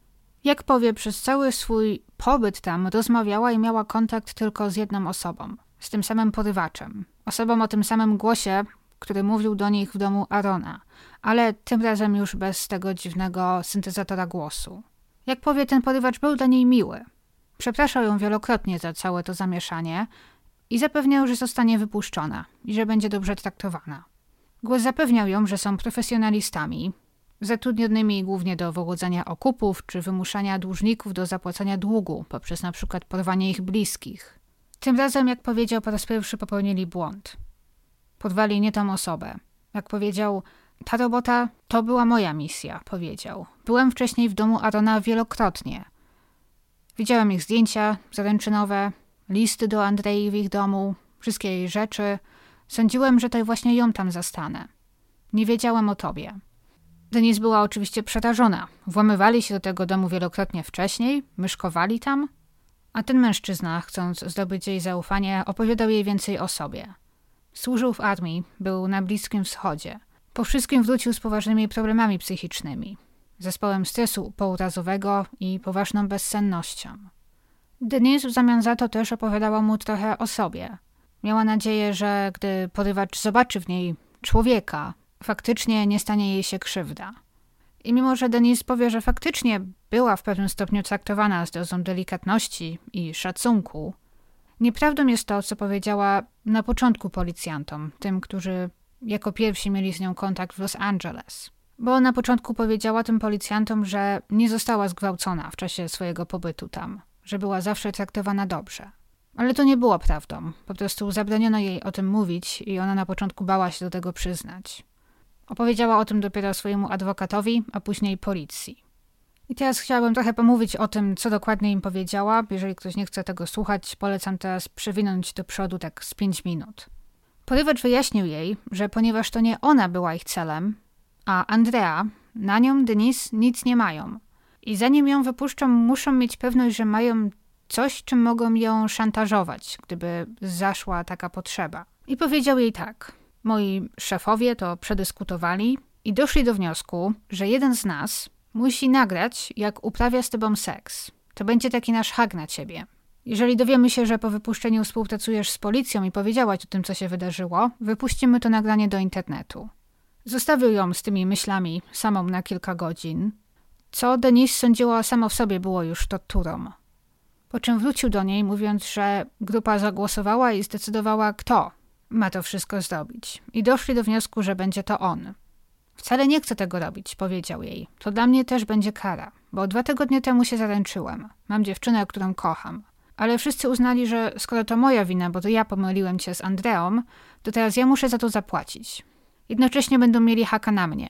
[SPEAKER 1] Jak powie, przez cały swój pobyt tam rozmawiała i miała kontakt tylko z jedną osobą, z tym samym porywaczem. Osobą o tym samym głosie, który mówił do nich w domu Arona, ale tym razem już bez tego dziwnego syntezatora głosu. Jak powie, ten porywacz był dla niej miły. Przepraszał ją wielokrotnie za całe to zamieszanie i zapewniał, że zostanie wypuszczona i że będzie dobrze traktowana. Głos zapewniał ją, że są profesjonalistami, zatrudnionymi głównie do wyłudzania okupów czy wymuszania dłużników do zapłacenia długu poprzez na przykład porwanie ich bliskich. Tym razem, jak powiedział, po raz pierwszy popełnili błąd. Porwali nie tą osobę. Jak powiedział, ta robota to była moja misja, powiedział. Byłem wcześniej w domu Arona wielokrotnie. Widziałem ich zdjęcia zaręczynowe, listy do Andrei w ich domu, wszystkie jej rzeczy. Sądziłem, że to właśnie ją tam zastanę. Nie wiedziałem o tobie. Denise była oczywiście przerażona. Włamywali się do tego domu wielokrotnie wcześniej, myszkowali tam, a ten mężczyzna, chcąc zdobyć jej zaufanie, opowiadał jej więcej o sobie. Służył w armii, był na Bliskim Wschodzie. Po wszystkim wrócił z poważnymi problemami psychicznymi, zespołem stresu pourazowego i poważną bezsennością. Denise w zamian za to też opowiadała mu trochę o sobie. Miała nadzieję, że gdy porywacz zobaczy w niej człowieka, faktycznie nie stanie jej się krzywda. I mimo, że Denise powie, że faktycznie była w pewnym stopniu traktowana z dozą delikatności i szacunku, nieprawdą jest to, co powiedziała na początku policjantom, tym, którzy jako pierwsi mieli z nią kontakt w Los Angeles. Bo na początku powiedziała tym policjantom, że nie została zgwałcona w czasie swojego pobytu tam, że była zawsze traktowana dobrze. Ale to nie było prawdą. Po prostu zabroniono jej o tym mówić i ona na początku bała się do tego przyznać. Opowiedziała o tym dopiero swojemu adwokatowi, a później policji. I teraz chciałabym trochę pomówić o tym, co dokładnie im powiedziała. Jeżeli ktoś nie chce tego słuchać, polecam teraz przewinąć do przodu tak z pięć minut. Porywacz wyjaśnił jej, że ponieważ to nie ona była ich celem, a Andrea, na nią Denise nic nie mają. I zanim ją wypuszczą, muszą mieć pewność, że mają coś, czym mogą ją szantażować, gdyby zaszła taka potrzeba. I powiedział jej tak. Moi szefowie to przedyskutowali i doszli do wniosku, że jeden z nas musi nagrać, jak uprawia z tobą seks. To będzie taki nasz hak na ciebie. Jeżeli dowiemy się, że po wypuszczeniu współpracujesz z policją i powiedziałaś o tym, co się wydarzyło, wypuścimy to nagranie do internetu. Zostawił ją z tymi myślami samą na kilka godzin, co Denise sądziła samo w sobie było już torturą. Po czym wrócił do niej, mówiąc, że grupa zagłosowała i zdecydowała, kto ma to wszystko zrobić. I doszli do wniosku, że będzie to on. Wcale nie chcę tego robić, powiedział jej. To dla mnie też będzie kara, bo dwa tygodnie temu się zaręczyłem. Mam dziewczynę, którą kocham. Ale wszyscy uznali, że skoro to moja wina, bo to ja pomyliłem cię z Andreą, to teraz ja muszę za to zapłacić. Jednocześnie będą mieli haka na mnie.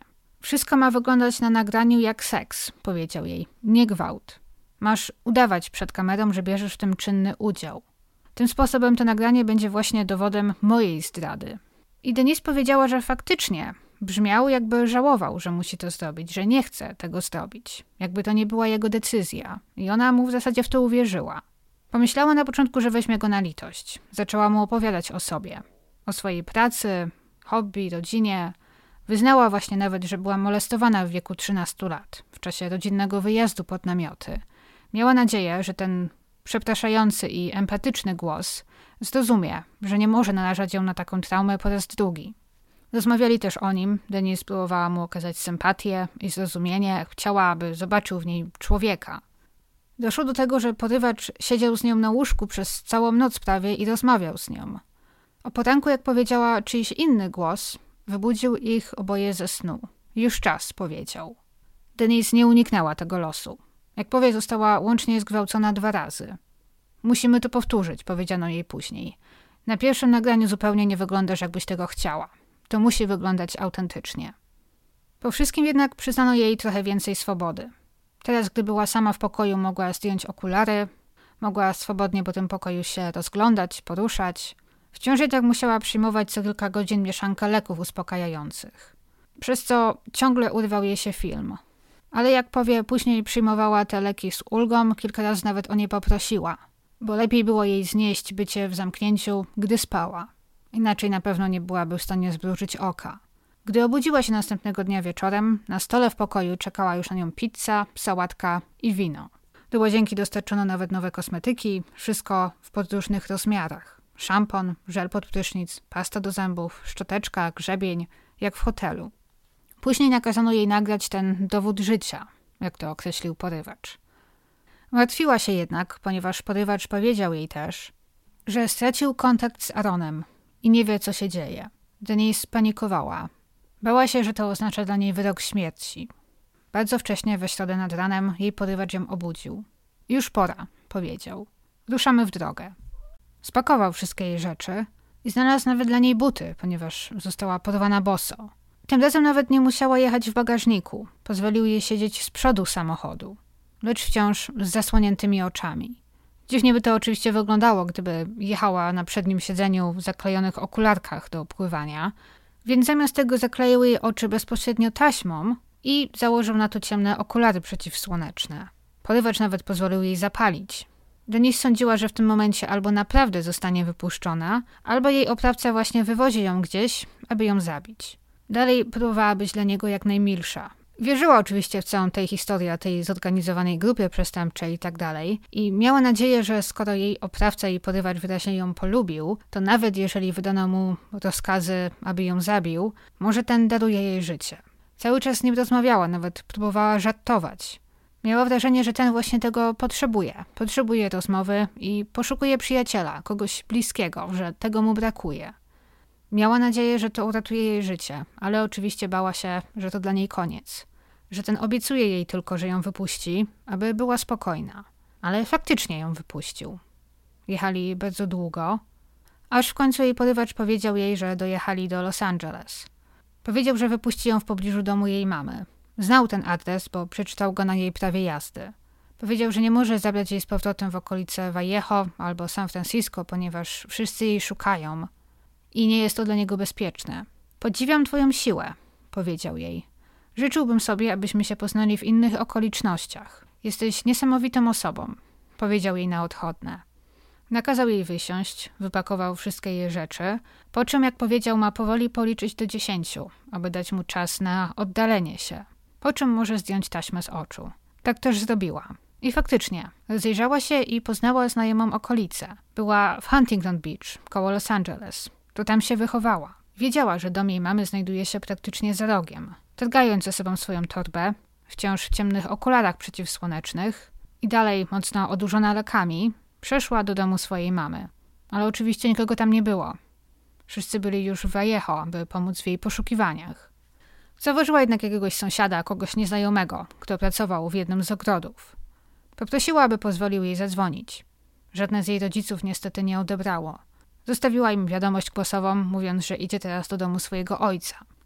[SPEAKER 1] Wszystko ma wyglądać na nagraniu jak seks, powiedział jej, nie gwałt. Masz udawać przed kamerą, że bierzesz w tym czynny udział. Tym sposobem to nagranie będzie właśnie dowodem mojej zdrady. I Denise powiedziała, że faktycznie brzmiał, jakby żałował, że musi to zrobić, że nie chce tego zrobić. Jakby to nie była jego decyzja. I ona mu w zasadzie w to uwierzyła. Pomyślała na początku, że weźmie go na litość. Zaczęła mu opowiadać o sobie. O swojej pracy, hobby, rodzinie. Wyznała właśnie nawet, że była molestowana w wieku trzynastu lat, w czasie rodzinnego wyjazdu pod namioty. Miała nadzieję, że ten przepraszający i empatyczny głos zrozumie, że nie może narażać ją na taką traumę po raz drugi. Rozmawiali też o nim. Denise próbowała mu okazać sympatię i zrozumienie. Chciała, aby zobaczył w niej człowieka. Doszło do tego, że porywacz siedział z nią na łóżku przez całą noc prawie i rozmawiał z nią. O poranku, jak powiedziała czyjś inny głos, wybudził ich oboje ze snu. Już czas, powiedział. Denise nie uniknęła tego losu. Jak powie, została łącznie zgwałcona dwa razy. Musimy to powtórzyć, powiedziano jej później. Na pierwszym nagraniu zupełnie nie wyglądasz, jakbyś tego chciała. To musi wyglądać autentycznie. Po wszystkim jednak przyznano jej trochę więcej swobody. Teraz, gdy była sama w pokoju, mogła zdjąć okulary, mogła swobodnie po tym pokoju się rozglądać, poruszać. Wciąż jednak musiała przyjmować co kilka godzin mieszankę leków uspokajających. Przez co ciągle urwał jej się film. Ale jak powie, później przyjmowała te leki z ulgą, kilka razy nawet o nie poprosiła, bo lepiej było jej znieść bycie w zamknięciu, gdy spała. Inaczej na pewno nie byłaby w stanie zmrużyć oka. Gdy obudziła się następnego dnia wieczorem, na stole w pokoju czekała już na nią pizza, sałatka i wino. Do łazienki dostarczono nawet nowe kosmetyki, wszystko w podróżnych rozmiarach. Szampon, żel pod prysznic, pasta do zębów, szczoteczka, grzebień, jak w hotelu. Później nakazano jej nagrać ten dowód życia, jak to określił porywacz. Martwiła się jednak, ponieważ porywacz powiedział jej też, że stracił kontakt z Aaronem i nie wie, co się dzieje. Denise panikowała. Bała się, że to oznacza dla niej wyrok śmierci. Bardzo wcześnie we środę nad ranem jej porywacz ją obudził. Już pora, powiedział. Ruszamy w drogę. Spakował wszystkie jej rzeczy i znalazł nawet dla niej buty, ponieważ została porwana boso. Tym razem nawet nie musiała jechać w bagażniku. Pozwolił jej siedzieć z przodu samochodu, lecz wciąż z zasłoniętymi oczami. Dziwnie by to oczywiście wyglądało, gdyby jechała na przednim siedzeniu w zaklejonych okularkach do pływania, więc zamiast tego zakleił jej oczy bezpośrednio taśmą i założył na to ciemne okulary przeciwsłoneczne. Porywacz nawet pozwolił jej zapalić. Denise sądziła, że w tym momencie albo naprawdę zostanie wypuszczona, albo jej oprawca właśnie wywozi ją gdzieś, aby ją zabić. Dalej próbowała być dla niego jak najmilsza. Wierzyła oczywiście w całą tej historię o tej zorganizowanej grupie przestępczej i tak dalej i miała nadzieję, że skoro jej oprawca i porywacz wyraźnie ją polubił, to nawet jeżeli wydano mu rozkazy, aby ją zabił, może ten daruje jej życie. Cały czas z nim rozmawiała, nawet próbowała żartować. Miała wrażenie, że ten właśnie tego potrzebuje. Potrzebuje rozmowy i poszukuje przyjaciela, kogoś bliskiego, że tego mu brakuje. Miała nadzieję, że to uratuje jej życie, ale oczywiście bała się, że to dla niej koniec. Że ten obiecuje jej tylko, że ją wypuści, aby była spokojna. Ale faktycznie ją wypuścił. Jechali bardzo długo, aż w końcu jej porywacz powiedział jej, że dojechali do Los Angeles. Powiedział, że wypuści ją w pobliżu domu jej mamy. Znał ten adres, bo przeczytał go na jej prawie jazdy. Powiedział, że nie może zabrać jej z powrotem w okolice Vallejo albo San Francisco, ponieważ wszyscy jej szukają i nie jest to dla niego bezpieczne. Podziwiam twoją siłę, powiedział jej. Życzyłbym sobie, abyśmy się poznali w innych okolicznościach. Jesteś niesamowitą osobą, powiedział jej na odchodne. Nakazał jej wysiąść, wypakował wszystkie jej rzeczy, po czym, jak powiedział, ma powoli policzyć do dziesięciu, aby dać mu czas na oddalenie się, po czym może zdjąć taśmę z oczu. Tak też zrobiła. I faktycznie, rozejrzała się i poznała znajomą okolicę. Była w Huntington Beach, koło Los Angeles. To tam się wychowała. Wiedziała, że dom jej mamy znajduje się praktycznie za rogiem. Targając ze sobą swoją torbę, wciąż w ciemnych okularach przeciwsłonecznych i dalej mocno odurzona lekami, przeszła do domu swojej mamy. Ale oczywiście nikogo tam nie było. Wszyscy byli już w Vallejo, by pomóc w jej poszukiwaniach. Zauważyła jednak jakiegoś sąsiada, kogoś nieznajomego, kto pracował w jednym z ogrodów. Poprosiła, aby pozwolił jej zadzwonić. Żadne z jej rodziców niestety nie odebrało. Zostawiła im wiadomość głosową, mówiąc, że idzie teraz do domu swojego ojca.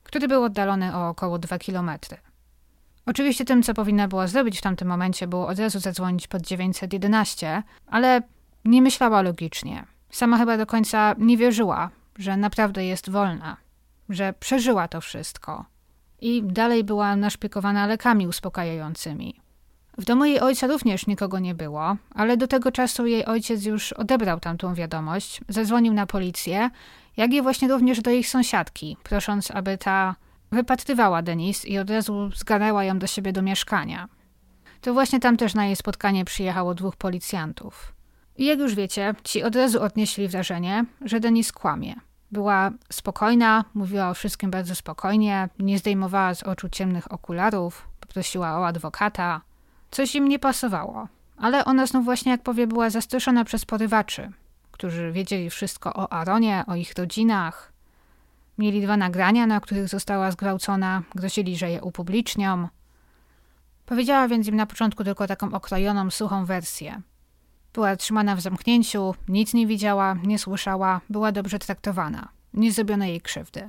[SPEAKER 1] który był oddalony o około dwa kilometry. Oczywiście tym, co powinna była zrobić w tamtym momencie, było od razu zadzwonić pod dziewięćset jedenaście, ale nie myślała logicznie. Sama chyba do końca nie wierzyła, że naprawdę jest wolna, że przeżyła to wszystko. I dalej była naszpiekowana lekami uspokajającymi. W domu jej ojca również nikogo nie było, ale do tego czasu jej ojciec już odebrał tamtą wiadomość, zadzwonił na policję, jak i właśnie również do ich sąsiadki, prosząc, aby ta wypatrywała Denise i od razu zgarnęła ją do siebie do mieszkania. To właśnie tam też na jej spotkanie przyjechało dwóch policjantów. I jak już wiecie, ci od razu odnieśli wrażenie, że Denise kłamie. Była spokojna, mówiła o wszystkim bardzo spokojnie, nie zdejmowała z oczu ciemnych okularów, poprosiła o adwokata. Coś im nie pasowało, ale ona znów właśnie, jak powie, była zastraszona przez porywaczy, którzy wiedzieli wszystko o Aaronie, o ich rodzinach. Mieli dwa nagrania, na których została zgwałcona, grozili, że je upublicznią. Powiedziała więc im na początku tylko taką okrojoną, suchą wersję. Była trzymana w zamknięciu, nic nie widziała, nie słyszała, była dobrze traktowana. Nie zrobiono jej krzywdy.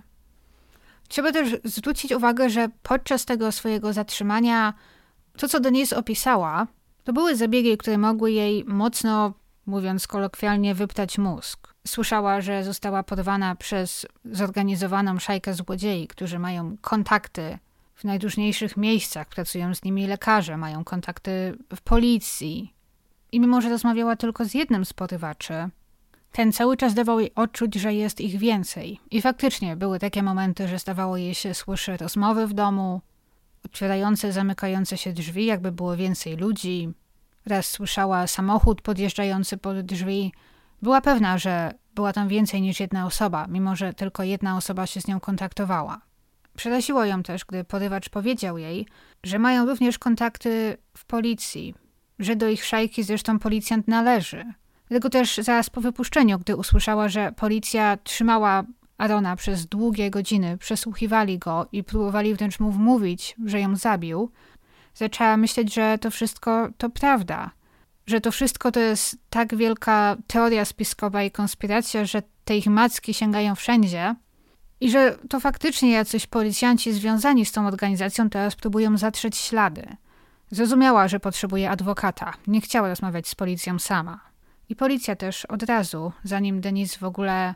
[SPEAKER 1] Trzeba też zwrócić uwagę, że podczas tego swojego zatrzymania to, co Denise opisała, to były zabiegi, które mogły jej mocno, mówiąc kolokwialnie, wyptać mózg. Słyszała, że została porwana przez zorganizowaną szajkę złodziei, którzy mają kontakty w najróżniejszych miejscach, pracują z nimi lekarze, mają kontakty w policji. I mimo, że rozmawiała tylko z jednym z porywaczy, ten cały czas dawał jej odczuć, że jest ich więcej. I faktycznie były takie momenty, że zdawało jej się, słyszy rozmowy w domu, otwierające, zamykające się drzwi, jakby było więcej ludzi. Raz słyszała samochód podjeżdżający pod drzwi. Była pewna, że była tam więcej niż jedna osoba, mimo że tylko jedna osoba się z nią kontaktowała. Przeraziło ją też, gdy porywacz powiedział jej, że mają również kontakty w policji, że do ich szajki zresztą policjant należy. Dlatego też zaraz po wypuszczeniu, gdy usłyszała, że policja trzymała Aarona przez długie godziny, przesłuchiwali go i próbowali wręcz mu wmówić, że ją zabił, zaczęła myśleć, że to wszystko to prawda. Że to wszystko to jest tak wielka teoria spiskowa i konspiracja, że te ich macki sięgają wszędzie i że to faktycznie jacyś policjanci związani z tą organizacją teraz próbują zatrzeć ślady. Zrozumiała, że potrzebuje adwokata. Nie chciała rozmawiać z policją sama. I policja też od razu, zanim Denise w ogóle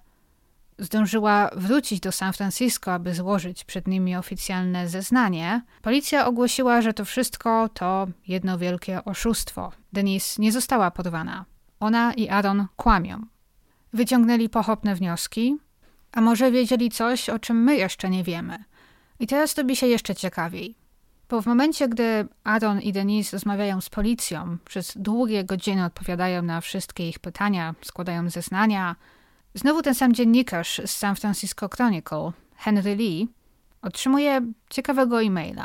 [SPEAKER 1] zdążyła wrócić do San Francisco, aby złożyć przed nimi oficjalne zeznanie, policja ogłosiła, że to wszystko to jedno wielkie oszustwo. Denise nie została porwana. Ona i Aaron kłamią. Wyciągnęli pochopne wnioski, a może wiedzieli coś, o czym my jeszcze nie wiemy. I teraz robi się jeszcze ciekawiej. Bo w momencie, gdy Aaron i Denise rozmawiają z policją, przez długie godziny odpowiadają na wszystkie ich pytania, składają zeznania, znowu ten sam dziennikarz z San Francisco Chronicle, Henry Lee, otrzymuje ciekawego e-maila.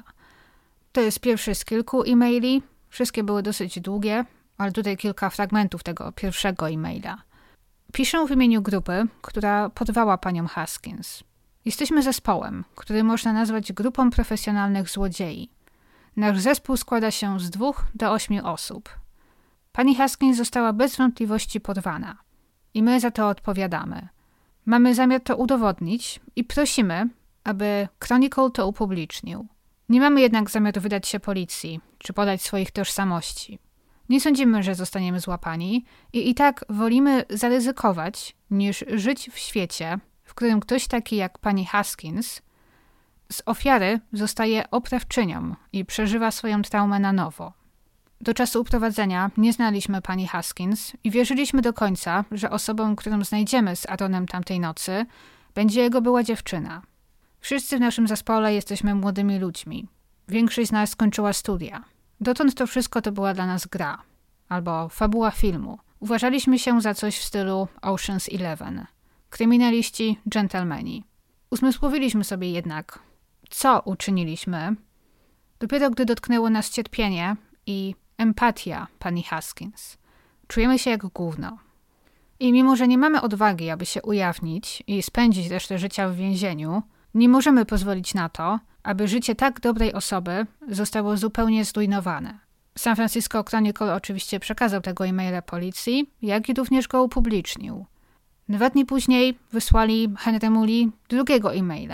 [SPEAKER 1] To jest pierwszy z kilku e-maili, wszystkie były dosyć długie, ale tutaj kilka fragmentów tego pierwszego e-maila. Piszę w imieniu grupy, która porwała panią Haskins. Jesteśmy zespołem, który można nazwać grupą profesjonalnych złodziei. Nasz zespół składa się z dwóch do ośmiu osób. Pani Haskins została bez wątpliwości porwana. I my za to odpowiadamy. Mamy zamiar to udowodnić i prosimy, aby Chronicle to upublicznił. Nie mamy jednak zamiaru wydać się policji, czy podać swoich tożsamości. Nie sądzimy, że zostaniemy złapani i i tak wolimy zaryzykować, niż żyć w świecie, w którym ktoś taki jak pani Haskins z ofiary zostaje oprawczynią i przeżywa swoją traumę na nowo. Do czasu uprowadzenia nie znaliśmy pani Haskins i wierzyliśmy do końca, że osobą, którą znajdziemy z Aaronem tamtej nocy, będzie jego była dziewczyna. Wszyscy w naszym zespole jesteśmy młodymi ludźmi. Większość z nas skończyła studia. Dotąd to wszystko to była dla nas gra. Albo fabuła filmu. Uważaliśmy się za coś w stylu Ocean's Eleven. Kryminaliści, dżentelmeni. Uzmysłowiliśmy sobie jednak, co uczyniliśmy, dopiero gdy dotknęło nas cierpienie i empatia pani Haskins. Czujemy się jak gówno. I mimo, że nie mamy odwagi, aby się ujawnić i spędzić resztę życia w więzieniu, nie możemy pozwolić na to, aby życie tak dobrej osoby zostało zupełnie zrujnowane. San Francisco Chronicle oczywiście przekazał tego e-maila policji, jak i również go upublicznił. Dwa dni później wysłali Henry'emu Lee drugiego e-maila,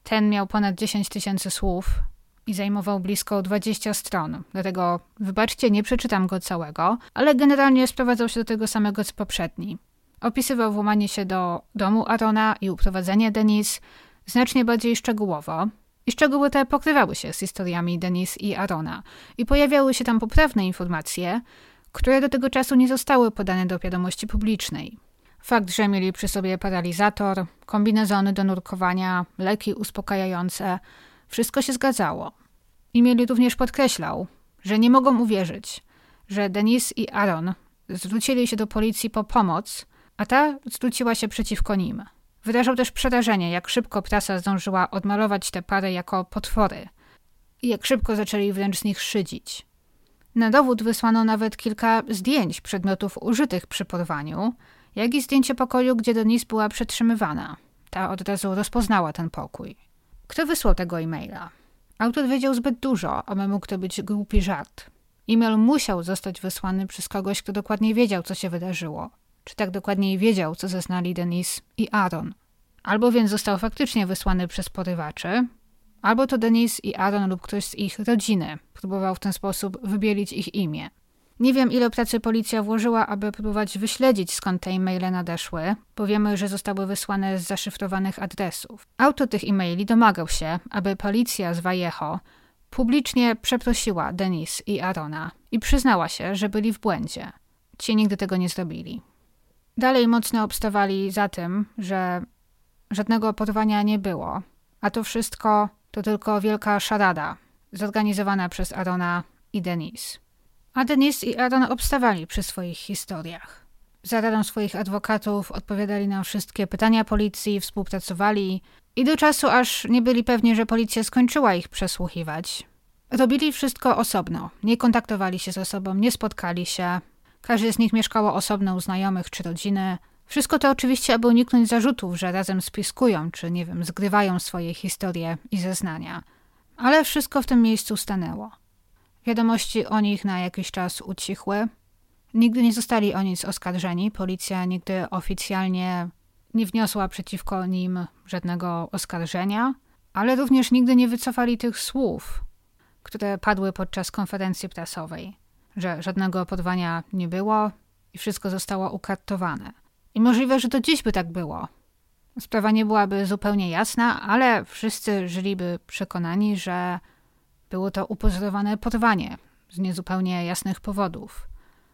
[SPEAKER 1] Ten miał ponad dziesięć tysięcy słów i zajmował blisko dwadzieścia stron. Dlatego, wybaczcie, nie przeczytam go całego, ale generalnie sprowadzał się do tego samego co poprzedni. Opisywał włamanie się do domu Aarona i uprowadzenie Denise znacznie bardziej szczegółowo. I szczegóły te pokrywały się z historiami Denise i Aarona. I pojawiały się tam poprawne informacje, które do tego czasu nie zostały podane do wiadomości publicznej. Fakt, że mieli przy sobie paralizator, kombinezony do nurkowania, leki uspokajające, wszystko się zgadzało. E-mail również podkreślał, że nie mogą uwierzyć, że Denise i Aaron zwrócili się do policji po pomoc, a ta zwróciła się przeciwko nim. Wyrażał też przerażenie, jak szybko prasa zdążyła odmalować tę parę jako potwory i jak szybko zaczęli wręcz z nich szydzić. Na dowód wysłano nawet kilka zdjęć przedmiotów użytych przy porwaniu, jak i zdjęcie pokoju, gdzie Denise była przetrzymywana. Ta od razu rozpoznała ten pokój. Kto wysłał tego e-maila? Autor wiedział zbyt dużo, aby mógł to być głupi żart. E-mail musiał zostać wysłany przez kogoś, kto dokładnie wiedział, co się wydarzyło. Czy tak dokładniej wiedział, co zeznali Denise i Aaron. Albo więc został faktycznie wysłany przez porywaczy, albo to Denise i Aaron lub ktoś z ich rodziny próbował w ten sposób wybielić ich imię. Nie wiem, ile pracy policja włożyła, aby próbować wyśledzić, skąd te e-maile nadeszły, bo wiemy, że zostały wysłane z zaszyfrowanych adresów. Autor tych e-maili domagał się, aby policja z Vallejo publicznie przeprosiła Denise i Aarona i przyznała się, że byli w błędzie. Ci nigdy tego nie zrobili. Dalej mocno obstawali za tym, że żadnego porwania nie było, a to wszystko to tylko wielka szarada zorganizowana przez Aarona i Denise. A Denise i Aaron obstawali przy swoich historiach. Za radą swoich adwokatów odpowiadali na wszystkie pytania policji, współpracowali i do czasu, aż nie byli pewni, że policja skończyła ich przesłuchiwać. Robili wszystko osobno, nie kontaktowali się ze sobą, nie spotkali się. Każdy z nich mieszkało osobno u znajomych czy rodziny. Wszystko to oczywiście, aby uniknąć zarzutów, że razem spiskują, czy nie wiem, zgrywają swoje historie i zeznania. Ale wszystko w tym miejscu stanęło. Wiadomości o nich na jakiś czas ucichły. Nigdy nie zostali o nic oskarżeni. Policja nigdy oficjalnie nie wniosła przeciwko nim żadnego oskarżenia, ale również nigdy nie wycofali tych słów, które padły podczas konferencji prasowej, że żadnego porwania nie było i wszystko zostało ukartowane. I możliwe, że do dziś by tak było. Sprawa nie byłaby zupełnie jasna, ale wszyscy żyliby przekonani, że było to upozorowane porwanie z niezupełnie jasnych powodów.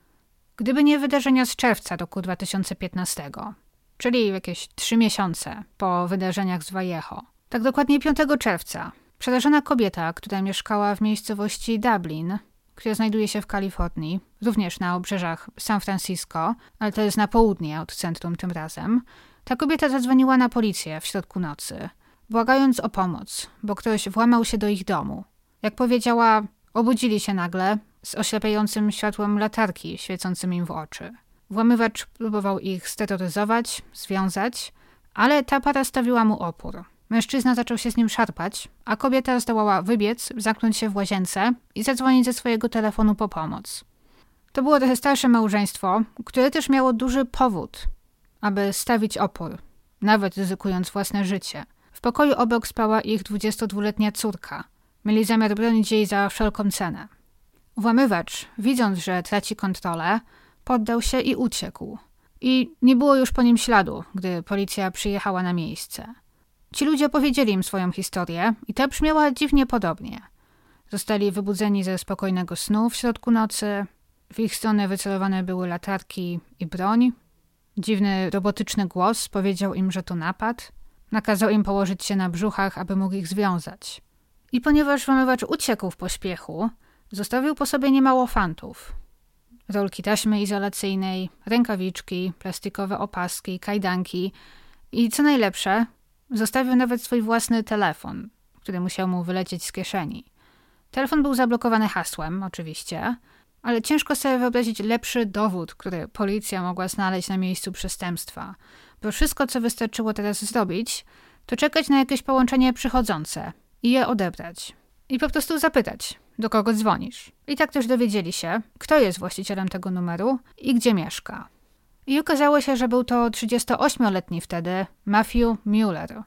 [SPEAKER 1] Gdyby nie wydarzenia z czerwca roku dwa tysiące piętnastego, czyli jakieś trzy miesiące po wydarzeniach z Vallejo, tak dokładnie piątego czerwca, przerażona kobieta, która mieszkała w miejscowości Dublin, która znajduje się w Kalifornii, również na obrzeżach San Francisco, ale to jest na południe od centrum tym razem, ta kobieta zadzwoniła na policję w środku nocy, błagając o pomoc, bo ktoś włamał się do ich domu. Jak powiedziała, obudzili się nagle z oślepiającym światłem latarki świecącym im w oczy. Włamywacz próbował ich steroryzować, związać, ale ta para stawiła mu opór. Mężczyzna zaczął się z nim szarpać, a kobieta zdołała wybiec, zamknąć się w łazience i zadzwonić ze swojego telefonu po pomoc. To było trochę starsze małżeństwo, które też miało duży powód, aby stawić opór, nawet ryzykując własne życie. W pokoju obok spała ich dwudziestodwuletnia córka. Mieli zamiar bronić jej za wszelką cenę. Włamywacz, widząc, że traci kontrolę, poddał się i uciekł. I nie było już po nim śladu, gdy policja przyjechała na miejsce. Ci ludzie opowiedzieli im swoją historię i ta brzmiała dziwnie podobnie. Zostali wybudzeni ze spokojnego snu w środku nocy. W ich stronę wycelowane były latarki i broń. Dziwny, robotyczny głos powiedział im, że to napad. Nakazał im położyć się na brzuchach, aby mógł ich związać. I ponieważ włamywacz uciekł w pośpiechu, zostawił po sobie niemało fantów. Rolki taśmy izolacyjnej, rękawiczki, plastikowe opaski, kajdanki i co najlepsze, zostawił nawet swój własny telefon, który musiał mu wylecieć z kieszeni. Telefon był zablokowany hasłem, oczywiście, ale ciężko sobie wyobrazić lepszy dowód, który policja mogła znaleźć na miejscu przestępstwa, bo wszystko, co wystarczyło teraz zrobić, to czekać na jakieś połączenie przychodzące i je odebrać. I po prostu zapytać, do kogo dzwonisz. I tak też dowiedzieli się, kto jest właścicielem tego numeru i gdzie mieszka. I okazało się, że był to trzydziestoośmioletni wtedy Matthew Mueller.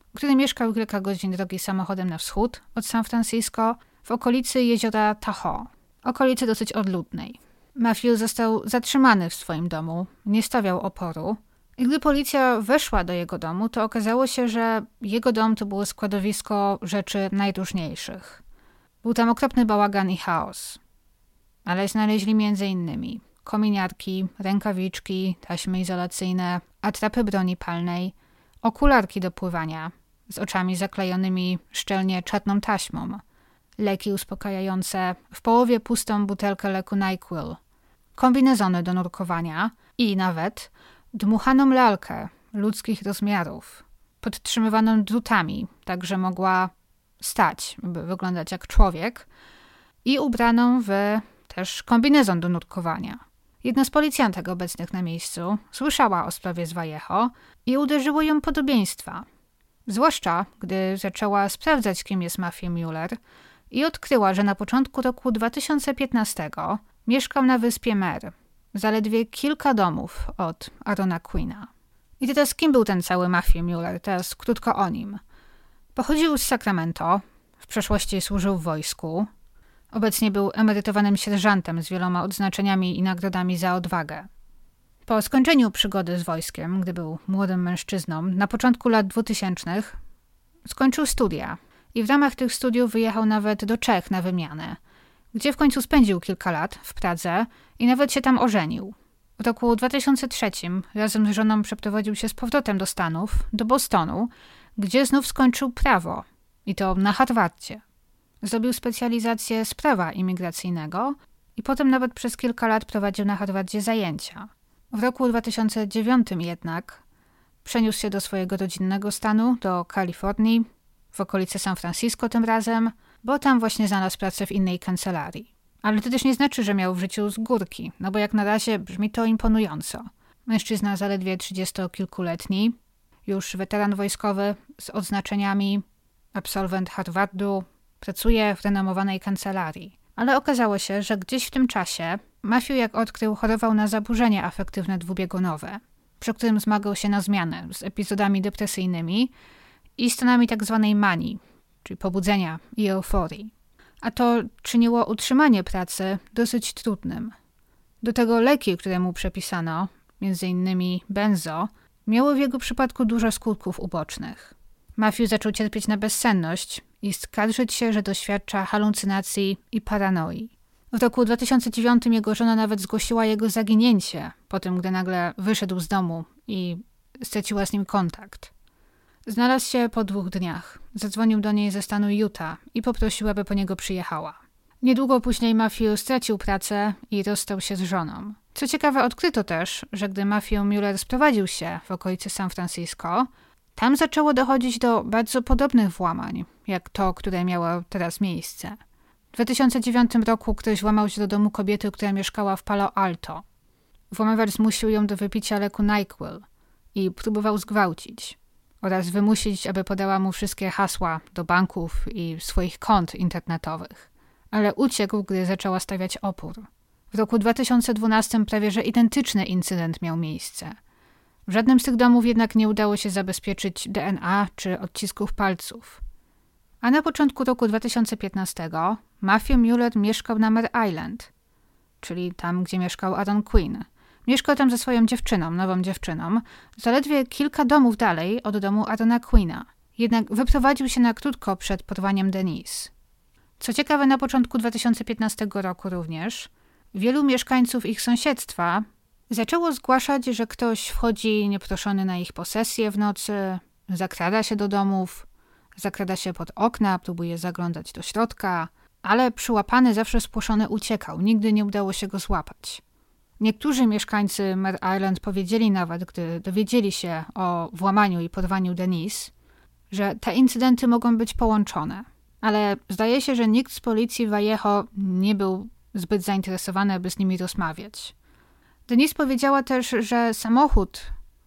[SPEAKER 1] który mieszkał kilka godzin drogi samochodem na wschód od San Francisco w okolicy jeziora Tahoe, okolicy dosyć odludnej. Matthew został zatrzymany w swoim domu, nie stawiał oporu i gdy policja weszła do jego domu, to okazało się, że jego dom to było składowisko rzeczy najróżniejszych. Był tam okropny bałagan i chaos, ale znaleźli między innymi kominiarki, rękawiczki, taśmy izolacyjne, atrapy broni palnej, okularki do pływania z oczami zaklejonymi szczelnie czarną taśmą, leki uspokajające, w połowie pustą butelkę leku NyQuil, kombinezony do nurkowania i nawet dmuchaną lalkę ludzkich rozmiarów, podtrzymywaną drutami, tak że mogła stać, by wyglądać jak człowiek, i ubraną w też kombinezon do nurkowania. Jedna z policjantek obecnych na miejscu słyszała o sprawie z Vallejo i uderzyło ją podobieństwa. Zwłaszcza, gdy zaczęła sprawdzać, kim jest Matthew Mueller i odkryła, że na początku roku dwa tysiące piętnastego mieszkał na wyspie Mer, zaledwie kilka domów od Aarona Quina. I teraz kim był ten cały Matthew Mueller? Teraz krótko o nim. Pochodził z Sacramento, w przeszłości służył w wojsku. Obecnie był emerytowanym sierżantem z wieloma odznaczeniami i nagrodami za odwagę. Po skończeniu przygody z wojskiem, gdy był młodym mężczyzną, na początku lat dwutysięcznych skończył studia i w ramach tych studiów wyjechał nawet do Czech na wymianę, gdzie w końcu spędził kilka lat w Pradze i nawet się tam ożenił. W roku dwa tysiące trzecim razem z żoną przeprowadził się z powrotem do Stanów, do Bostonu, gdzie znów skończył prawo i to na Harvardzie. Zrobił specjalizację z prawa imigracyjnego i potem nawet przez kilka lat prowadził na Harvardzie zajęcia. W roku dwa tysiące dziewiątym jednak przeniósł się do swojego rodzinnego stanu, do Kalifornii, w okolicy San Francisco tym razem, bo tam właśnie znalazł pracę w innej kancelarii. Ale to też nie znaczy, że miał w życiu z górki, no bo jak na razie brzmi to imponująco. Mężczyzna zaledwie trzydziestokilkuletni, już weteran wojskowy z odznaczeniami, absolwent Harvardu, pracuje w renomowanej kancelarii. Ale okazało się, że gdzieś w tym czasie Matthew, jak odkrył, chorował na zaburzenie afektywne dwubiegunowe, przy którym zmagał się na zmianę z epizodami depresyjnymi i stanami tzw. manii, czyli pobudzenia i euforii. A to czyniło utrzymanie pracy dosyć trudnym. Do tego leki, które mu przepisano, między innymi benzo, miały w jego przypadku dużo skutków ubocznych. Matthew zaczął cierpieć na bezsenność i skarżyć się, że doświadcza halucynacji i paranoi. W roku dwa tysiące dziewiątym jego żona nawet zgłosiła jego zaginięcie, po tym, gdy nagle wyszedł z domu i straciła z nim kontakt. Znalazł się po dwóch dniach. Zadzwonił do niej ze stanu Utah i poprosił, aby po niego przyjechała. Niedługo później Matthew stracił pracę i rozstał się z żoną. Co ciekawe, odkryto też, że gdy Matthew Mueller sprowadził się w okolicy San Francisco, tam zaczęło dochodzić do bardzo podobnych włamań, jak to, które miało teraz miejsce. W dwa tysiące dziewiątym roku ktoś włamał się do domu kobiety, która mieszkała w Palo Alto. Włamywacz zmusił ją do wypicia leku NyQuil i próbował zgwałcić oraz wymusić, aby podała mu wszystkie hasła do banków i swoich kont internetowych. Ale uciekł, gdy zaczęła stawiać opór. W roku dwa tysiące dwunastym prawie że identyczny incydent miał miejsce. W żadnym z tych domów jednak nie udało się zabezpieczyć D N A czy odcisków palców. A na początku roku dwa tysiące piętnastego Matthew Mueller mieszkał na Mare Island, czyli tam, gdzie mieszkał Aaron Quinn. Mieszkał tam ze swoją dziewczyną, nową dziewczyną, zaledwie kilka domów dalej od domu Aarona Quina. Jednak wyprowadził się na krótko przed porwaniem Denise. Co ciekawe, na początku dwa tysiące piętnastego roku również wielu mieszkańców ich sąsiedztwa zaczęło zgłaszać, że ktoś wchodzi nieproszony na ich posesję w nocy, zakrada się do domów, zakrada się pod okna, próbuje zaglądać do środka, ale przyłapany, zawsze spłoszony uciekał. Nigdy nie udało się go złapać. Niektórzy mieszkańcy Mare Island powiedzieli nawet, gdy dowiedzieli się o włamaniu i porwaniu Denise, że te incydenty mogą być połączone. Ale zdaje się, że nikt z policji Vallejo nie był zbyt zainteresowany, aby z nimi rozmawiać. Denise powiedziała też, że samochód,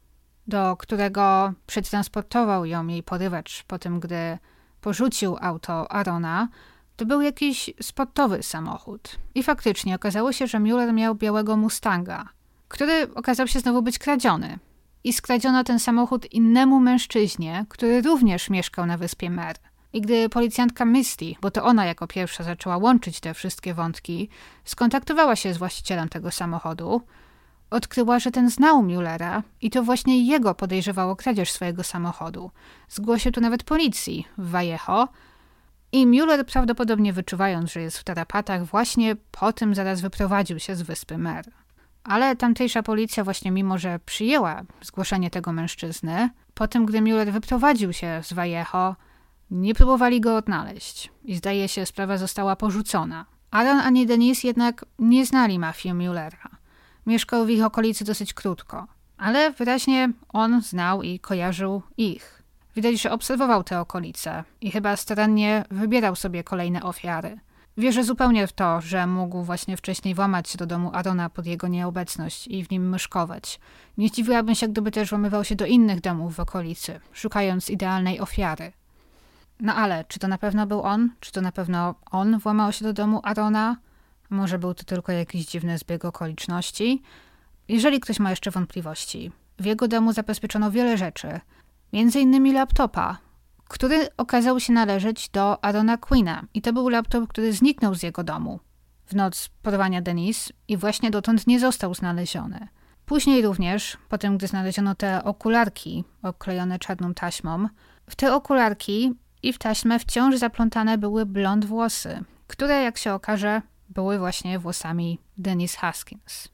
[SPEAKER 1] do którego przetransportował ją jej porywacz po tym, gdy porzucił auto Aarona, to był jakiś sportowy samochód. I faktycznie okazało się, że Mueller miał białego Mustanga, który okazał się znowu być kradziony. i skradziono ten samochód innemu mężczyźnie, który również mieszkał na wyspie Mer. I gdy policjantka Misty, bo to ona jako pierwsza zaczęła łączyć te wszystkie wątki, skontaktowała się z właścicielem tego samochodu, odkryła, że ten znał Muellera i to właśnie jego podejrzewał o kradzież swojego samochodu. Zgłosił to nawet policji w Vallejo i Mueller, prawdopodobnie wyczuwając, że jest w tarapatach, właśnie po tym zaraz wyprowadził się z wyspy Mer. Ale tamtejsza policja właśnie, mimo że przyjęła zgłoszenie tego mężczyzny, po tym, gdy Mueller wyprowadził się z Vallejo, nie próbowali go odnaleźć i zdaje się, sprawa została porzucona. Aaron ani Denise jednak nie znali mafii Muellera. Mieszkał w ich okolicy dosyć krótko, ale wyraźnie on znał i kojarzył ich. Widać, że obserwował te okolice i chyba starannie wybierał sobie kolejne ofiary. Wierzę zupełnie w to, że mógł właśnie wcześniej włamać się do domu Aarona pod jego nieobecność i w nim myszkować. Nie zdziwiłabym się, gdyby też włamywał się do innych domów w okolicy, szukając idealnej ofiary. No ale, czy to na pewno był on? Czy to na pewno on włamał się do domu Aarona? Może był to tylko jakiś dziwny zbieg okoliczności? Jeżeli ktoś ma jeszcze wątpliwości, w jego domu zabezpieczono wiele rzeczy, między innymi laptopa, który okazał się należeć do Aarona Quina i to był laptop, który zniknął z jego domu w noc porwania Denise i właśnie dotąd nie został znaleziony. Później również, po tym gdy znaleziono te okularki oklejone czarną taśmą, w te okularki i w taśmę wciąż zaplątane były blond włosy, które, jak się okaże, były właśnie włosami Denise Haskins.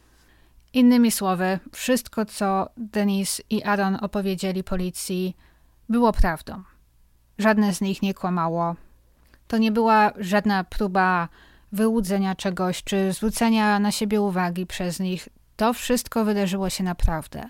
[SPEAKER 1] Innymi słowy, wszystko, co Denise i Aaron opowiedzieli policji, było prawdą. Żadne z nich nie kłamało. To nie była żadna próba wyłudzenia czegoś, czy zwrócenia na siebie uwagi przez nich. To wszystko wydarzyło się naprawdę.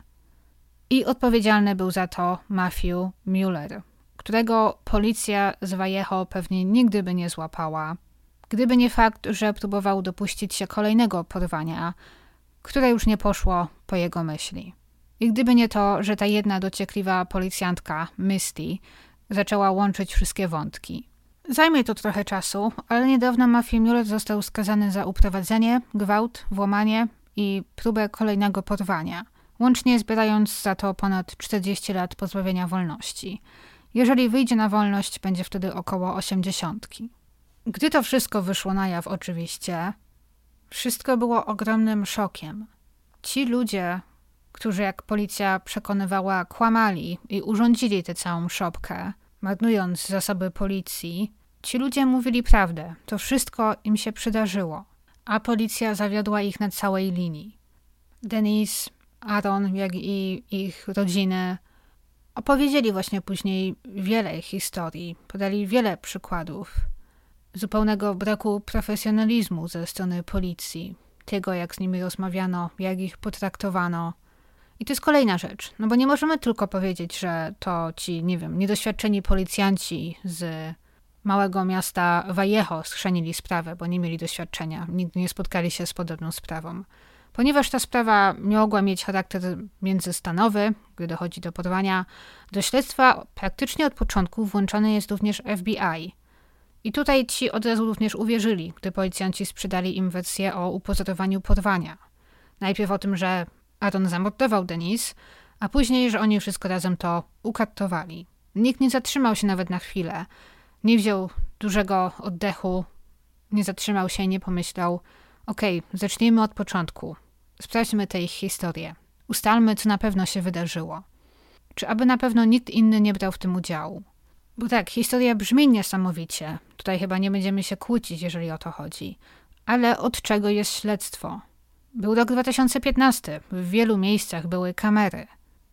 [SPEAKER 1] I odpowiedzialny był za to Matthew Mueller, którego policja z Vallejo pewnie nigdy by nie złapała, gdyby nie fakt, że próbował dopuścić się kolejnego porwania, które już nie poszło po jego myśli. I gdyby nie to, że ta jedna dociekliwa policjantka, Misty, zaczęła łączyć wszystkie wątki. Zajmie to trochę czasu, ale niedawno Matthew Mueller został skazany za uprowadzenie, gwałt, włamanie i próbę kolejnego porwania, łącznie zbierając za to ponad czterdzieści lat pozbawienia wolności. Jeżeli wyjdzie na wolność, będzie wtedy około osiemdziesiątki. Gdy to wszystko wyszło na jaw oczywiście, wszystko było ogromnym szokiem. Ci ludzie, którzy jak policja przekonywała, kłamali i urządzili tę całą szopkę, marnując zasoby policji, ci ludzie mówili prawdę. To wszystko im się przydarzyło, a policja zawiodła ich na całej linii. Denise, Aaron, jak i ich rodziny opowiedzieli właśnie później wiele historii, podali wiele przykładów zupełnego braku profesjonalizmu ze strony policji, tego jak z nimi rozmawiano, jak ich potraktowano. I to jest kolejna rzecz, no bo nie możemy tylko powiedzieć, że to ci, nie wiem, niedoświadczeni policjanci z małego miasta Vallejo schrzanili sprawę, bo nie mieli doświadczenia, nigdy nie spotkali się z podobną sprawą. Ponieważ ta sprawa mogła mieć charakter międzystanowy, gdy dochodzi do porwania, do śledztwa praktycznie od początku włączony jest również F B I. I tutaj ci od razu również uwierzyli, gdy policjanci sprzedali im wersję o upozorowaniu porwania. Najpierw o tym, że Aaron zamordował Denise, a później, że oni wszystko razem to ukartowali. Nikt nie zatrzymał się nawet na chwilę, nie wziął dużego oddechu, nie zatrzymał się i nie pomyślał: okej, okay, zacznijmy od początku, sprawdźmy tę ich historię, ustalmy, co na pewno się wydarzyło. Czy aby na pewno nikt inny nie brał w tym udziału? Bo tak, historia brzmi niesamowicie, tutaj chyba nie będziemy się kłócić, jeżeli o to chodzi, ale od czego jest śledztwo? Był rok dwa tysiące piętnasty, w wielu miejscach były kamery.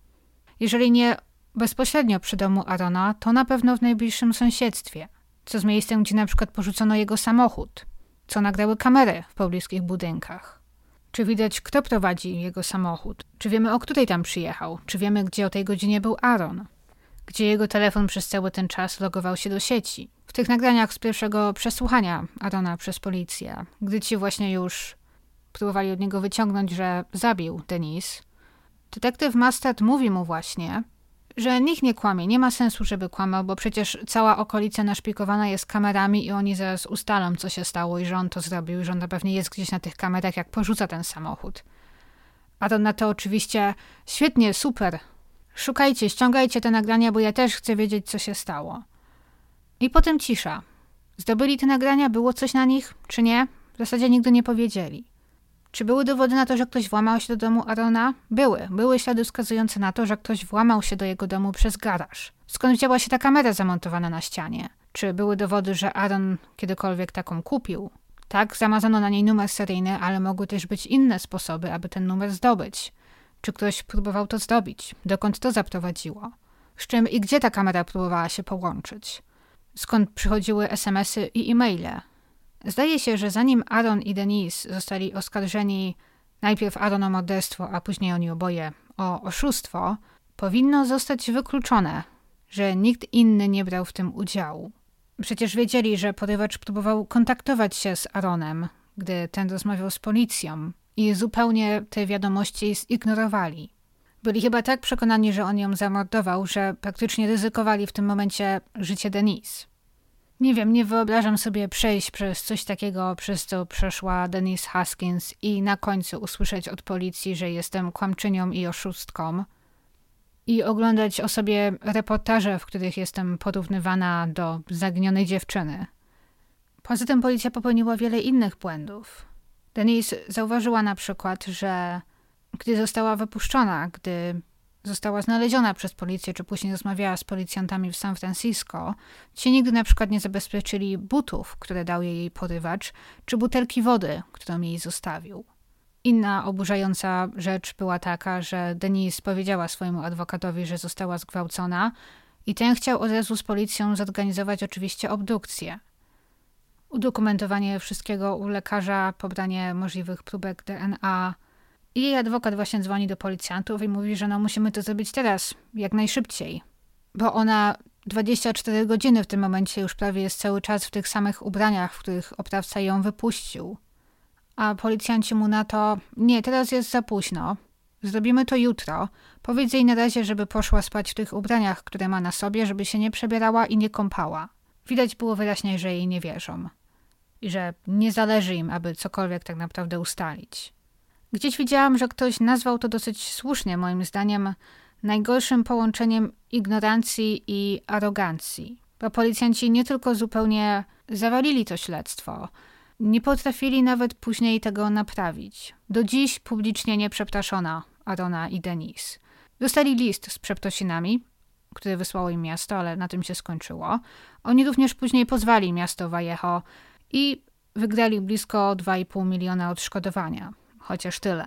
[SPEAKER 1] Jeżeli nie bezpośrednio przy domu Aarona, to na pewno w najbliższym sąsiedztwie. Co z miejscem, gdzie na przykład porzucono jego samochód? Co nagrały kamery w pobliskich budynkach? Czy widać, kto prowadzi jego samochód? Czy wiemy, o której tam przyjechał? Czy wiemy, gdzie o tej godzinie był Aaron? Gdzie jego telefon przez cały ten czas logował się do sieci? W tych nagraniach z pierwszego przesłuchania Aarona przez policję, gdy ci właśnie już próbowali od niego wyciągnąć, że zabił Denise, detektyw Mustard mówi mu właśnie, że nikt nie kłamie, nie ma sensu, żeby kłamał, bo przecież cała okolica naszpikowana jest kamerami i oni zaraz ustalą, co się stało i że on to zrobił i że on na pewno jest gdzieś na tych kamerach, jak porzuca ten samochód. Aaron na to oczywiście: świetnie, super. Szukajcie, ściągajcie te nagrania, bo ja też chcę wiedzieć, co się stało. I potem cisza. Zdobyli te nagrania? Było coś na nich, czy nie? W zasadzie nigdy nie powiedzieli. Czy były dowody na to, że ktoś włamał się do domu Aarona? Były. Były ślady wskazujące na to, że ktoś włamał się do jego domu przez garaż. Skąd wzięła się ta kamera zamontowana na ścianie? Czy były dowody, że Aaron kiedykolwiek taką kupił? Tak, zamazano na niej numer seryjny, ale mogły też być inne sposoby, aby ten numer zdobyć. Czy ktoś próbował to zdobyć? Dokąd to zaprowadziło? Z czym i gdzie ta kamera próbowała się połączyć? Skąd przychodziły es em esy i e-maile? Zdaje się, że zanim Aaron i Denise zostali oskarżeni, najpierw Aaron o morderstwo, a później oni oboje o oszustwo, powinno zostać wykluczone, że nikt inny nie brał w tym udziału. Przecież wiedzieli, że porywacz próbował kontaktować się z Aaronem, gdy ten rozmawiał z policją, i zupełnie te wiadomości zignorowali. Byli chyba tak przekonani, że on ją zamordował, że praktycznie ryzykowali w tym momencie życie Denise. Nie wiem, nie wyobrażam sobie przejść przez coś takiego, przez co przeszła Denise Haskins i na końcu usłyszeć od policji, że jestem kłamczynią i oszustką i oglądać o sobie reportaże, w których jestem porównywana do zaginionej dziewczyny. Poza tym policja popełniła wiele innych błędów. Denise zauważyła na przykład, że gdy została wypuszczona, gdy została znaleziona przez policję, czy później rozmawiała z policjantami w San Francisco, ci nigdy na przykład nie zabezpieczyli butów, które dał jej porywacz, czy butelki wody, którą jej zostawił. Inna oburzająca rzecz była taka, że Denise powiedziała swojemu adwokatowi, że została zgwałcona i ten chciał od razu z policją zorganizować oczywiście obdukcję. Udokumentowanie wszystkiego u lekarza, pobranie możliwych próbek D N A. I jej adwokat właśnie dzwoni do policjantów i mówi, że no musimy to zrobić teraz, jak najszybciej. Bo ona dwadzieścia cztery godziny w tym momencie już prawie jest cały czas w tych samych ubraniach, w których oprawca ją wypuścił. A policjanci mu na to: nie, teraz jest za późno. Zrobimy to jutro. Powiedz jej na razie, żeby poszła spać w tych ubraniach, które ma na sobie, żeby się nie przebierała i nie kąpała. Widać było wyraźnie, że jej nie wierzą. I że nie zależy im, aby cokolwiek tak naprawdę ustalić. Gdzieś widziałam, że ktoś nazwał to dosyć słusznie, moim zdaniem, najgorszym połączeniem ignorancji i arogancji. Bo policjanci nie tylko zupełnie zawalili to śledztwo, nie potrafili nawet później tego naprawić. Do dziś publicznie nie przepraszano Aarona i Denise. Dostali list z przeprosinami, który wysłało im miasto, ale na tym się skończyło. Oni również później pozwali miasto Vallejo i wygrali blisko dwa i pół miliona odszkodowania. Chociaż tyle.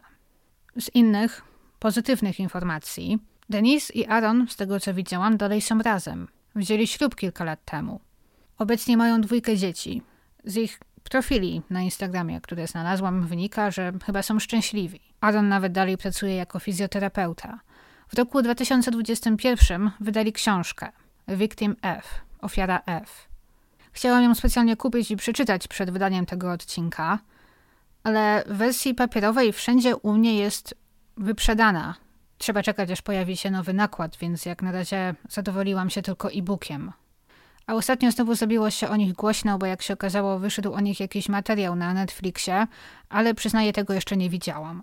[SPEAKER 1] Z innych, pozytywnych informacji, Denise i Aaron, z tego co widziałam, dalej są razem. Wzięli ślub kilka lat temu. Obecnie mają dwójkę dzieci. Z ich profili na Instagramie, które znalazłam, wynika, że chyba są szczęśliwi. Aaron nawet dalej pracuje jako fizjoterapeuta. W roku dwa tysiące dwudziestym pierwszym wydali książkę Victim F, Ofiara F. Chciałam ją specjalnie kupić i przeczytać przed wydaniem tego odcinka, ale w wersji papierowej wszędzie u mnie jest wyprzedana. Trzeba czekać, aż pojawi się nowy nakład, więc jak na razie zadowoliłam się tylko e-bookiem. A ostatnio znowu zrobiło się o nich głośno, bo jak się okazało, wyszedł o nich jakiś materiał na Netflixie, ale przyznaję, tego jeszcze nie widziałam.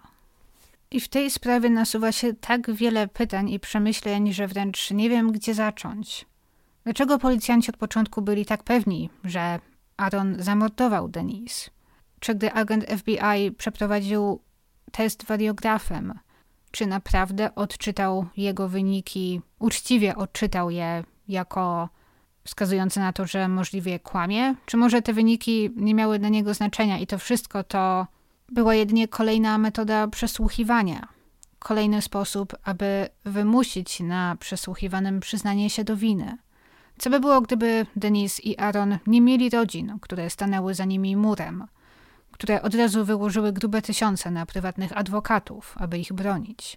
[SPEAKER 1] I w tej sprawie nasuwa się tak wiele pytań i przemyśleń, że wręcz nie wiem, gdzie zacząć. Dlaczego policjanci od początku byli tak pewni, że Aaron zamordował Denise? Czy gdy agent F B I przeprowadził test wariografem, czy naprawdę odczytał jego wyniki, uczciwie odczytał je jako wskazujące na to, że możliwie kłamie? Czy może te wyniki nie miały dla niego znaczenia i to wszystko to była jedynie kolejna metoda przesłuchiwania? Kolejny sposób, aby wymusić na przesłuchiwanym przyznanie się do winy. Co by było, gdyby Denise i Aaron nie mieli rodzin, które stanęły za nimi murem, które od razu wyłożyły grube tysiące na prywatnych adwokatów, aby ich bronić?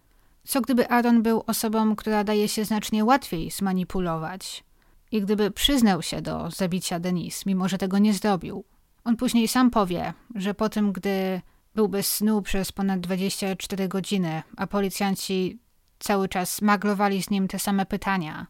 [SPEAKER 1] Co gdyby Aaron był osobą, która daje się znacznie łatwiej zmanipulować i gdyby przyznał się do zabicia Denise, mimo że tego nie zrobił? On później sam powie, że po tym, gdy był bez snu przez ponad dwadzieścia cztery godziny, a policjanci cały czas maglowali z nim te same pytania,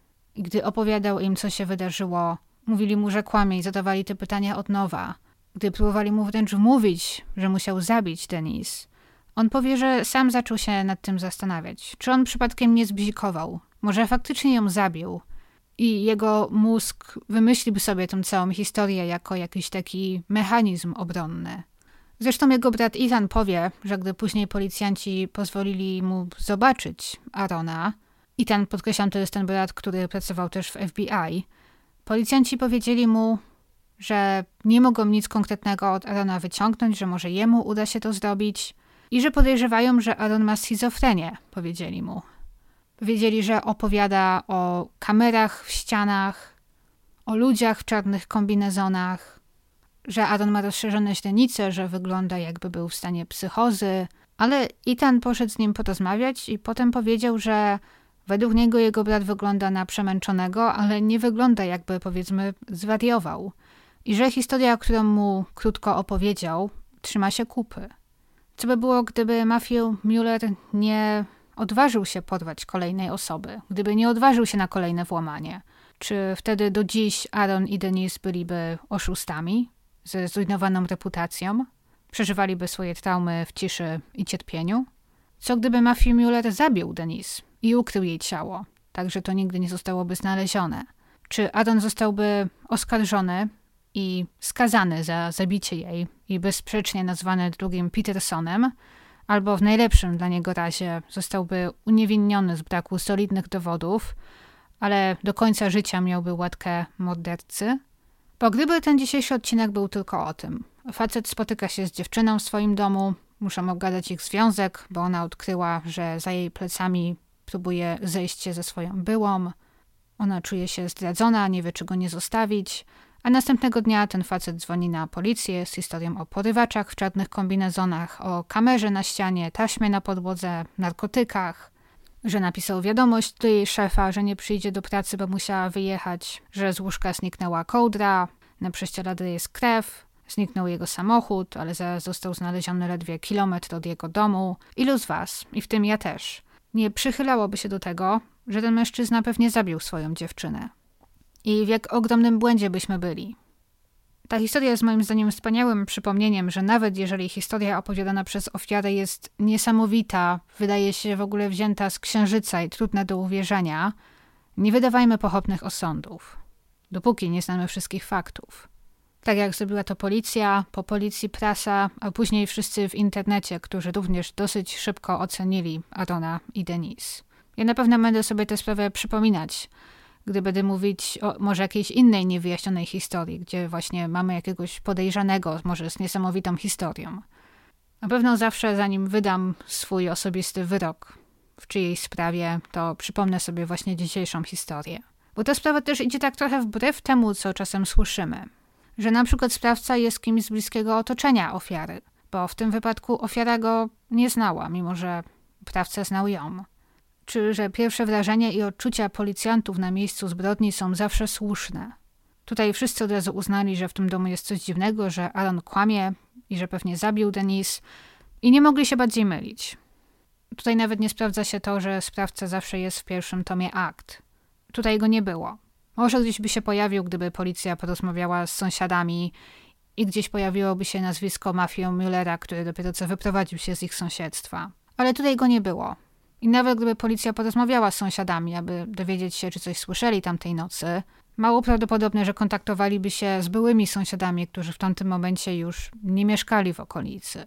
[SPEAKER 1] i gdy opowiadał im, co się wydarzyło, mówili mu, że kłamie i zadawali te pytania od nowa. Gdy próbowali mu wręcz wmówić, że musiał zabić Denise, On powie, że sam zaczął się nad tym zastanawiać. Czy on przypadkiem nie zbzikował? Może faktycznie ją zabił i jego mózg wymyślił sobie tę całą historię jako jakiś taki mechanizm obronny. Zresztą jego brat Ethan powie, że gdy później policjanci pozwolili mu zobaczyć Aarona, Ethan, podkreślam, to jest ten brat, który pracował też w F B I, policjanci powiedzieli mu, że nie mogą nic konkretnego od Aarona wyciągnąć, że może jemu uda się to zrobić i że podejrzewają, że Aaron ma schizofrenię, powiedzieli mu. Powiedzieli, że opowiada o kamerach w ścianach, o ludziach w czarnych kombinezonach, że Aaron ma rozszerzone źrenice, że wygląda jakby był w stanie psychozy, ale Ethan poszedł z nim porozmawiać i potem powiedział, że według niego jego brat wygląda na przemęczonego, ale nie wygląda jakby, powiedzmy, zwariował. I że historia, którą mu krótko opowiedział, trzyma się kupy. Co by było, gdyby Matthew Mueller nie odważył się porwać kolejnej osoby, gdyby nie odważył się na kolejne włamanie? Czy wtedy do dziś Aaron i Denise byliby oszustami ze zrujnowaną reputacją? Przeżywaliby swoje traumy w ciszy i cierpieniu? Co gdyby Matthew Mueller zabił Denise i ukrył jej ciało, tak że to nigdy nie zostałoby znalezione? Czy Aaron zostałby oskarżony i skazany za zabicie jej i bezsprzecznie nazwany drugim Petersonem, albo w najlepszym dla niego razie zostałby uniewinniony z braku solidnych dowodów, ale do końca życia miałby łatkę mordercy? Bo gdyby ten dzisiejszy odcinek był tylko o tym. Facet spotyka się z dziewczyną w swoim domu, muszą obgadać ich związek, bo ona odkryła, że za jej plecami próbuje zejść się ze swoją byłą. Ona czuje się zdradzona, nie wie, czy go nie zostawić, a następnego dnia ten facet dzwoni na policję z historią o porywaczach w czarnych kombinezonach, o kamerze na ścianie, taśmie na podłodze, narkotykach, że napisał wiadomość do jej szefa, że nie przyjdzie do pracy, bo musiała wyjechać, że z łóżka zniknęła kołdra, na prześcieradle jest krew, zniknął jego samochód, ale zaraz został znaleziony ledwie kilometr od jego domu. Ilu z was, i w tym ja też, nie przychylałoby się do tego, że ten mężczyzna pewnie zabił swoją dziewczynę? I w jak ogromnym błędzie byśmy byli. Ta historia jest moim zdaniem wspaniałym przypomnieniem, że nawet jeżeli historia opowiadana przez ofiarę jest niesamowita, wydaje się w ogóle wzięta z księżyca i trudna do uwierzenia, nie wydawajmy pochopnych osądów, dopóki nie znamy wszystkich faktów. Tak jak zrobiła to policja, po policji prasa, a później wszyscy w internecie, którzy również dosyć szybko ocenili Aarona i Denise. Ja na pewno będę sobie tę sprawę przypominać, gdy będę mówić o może jakiejś innej niewyjaśnionej historii, gdzie właśnie mamy jakiegoś podejrzanego, może z niesamowitą historią. Na pewno zawsze, zanim wydam swój osobisty wyrok w czyjejś sprawie, to przypomnę sobie właśnie dzisiejszą historię. Bo ta sprawa też idzie tak trochę wbrew temu, co czasem słyszymy. Że na przykład sprawca jest kimś z bliskiego otoczenia ofiary, bo w tym wypadku ofiara go nie znała, mimo że oprawca znał ją. Czy że pierwsze wrażenia i odczucia policjantów na miejscu zbrodni są zawsze słuszne. Tutaj wszyscy od razu uznali, że w tym domu jest coś dziwnego, że Aaron kłamie i że pewnie zabił Denise i nie mogli się bardziej mylić. Tutaj nawet nie sprawdza się to, że sprawca zawsze jest w pierwszym tomie akt. Tutaj go nie było. Może gdzieś by się pojawił, gdyby policja porozmawiała z sąsiadami i gdzieś pojawiłoby się nazwisko Matthew Muellera, który dopiero co wyprowadził się z ich sąsiedztwa. Ale tutaj go nie było. I nawet gdyby policja porozmawiała z sąsiadami, aby dowiedzieć się, czy coś słyszeli tamtej nocy, mało prawdopodobne, że kontaktowaliby się z byłymi sąsiadami, którzy w tamtym momencie już nie mieszkali w okolicy.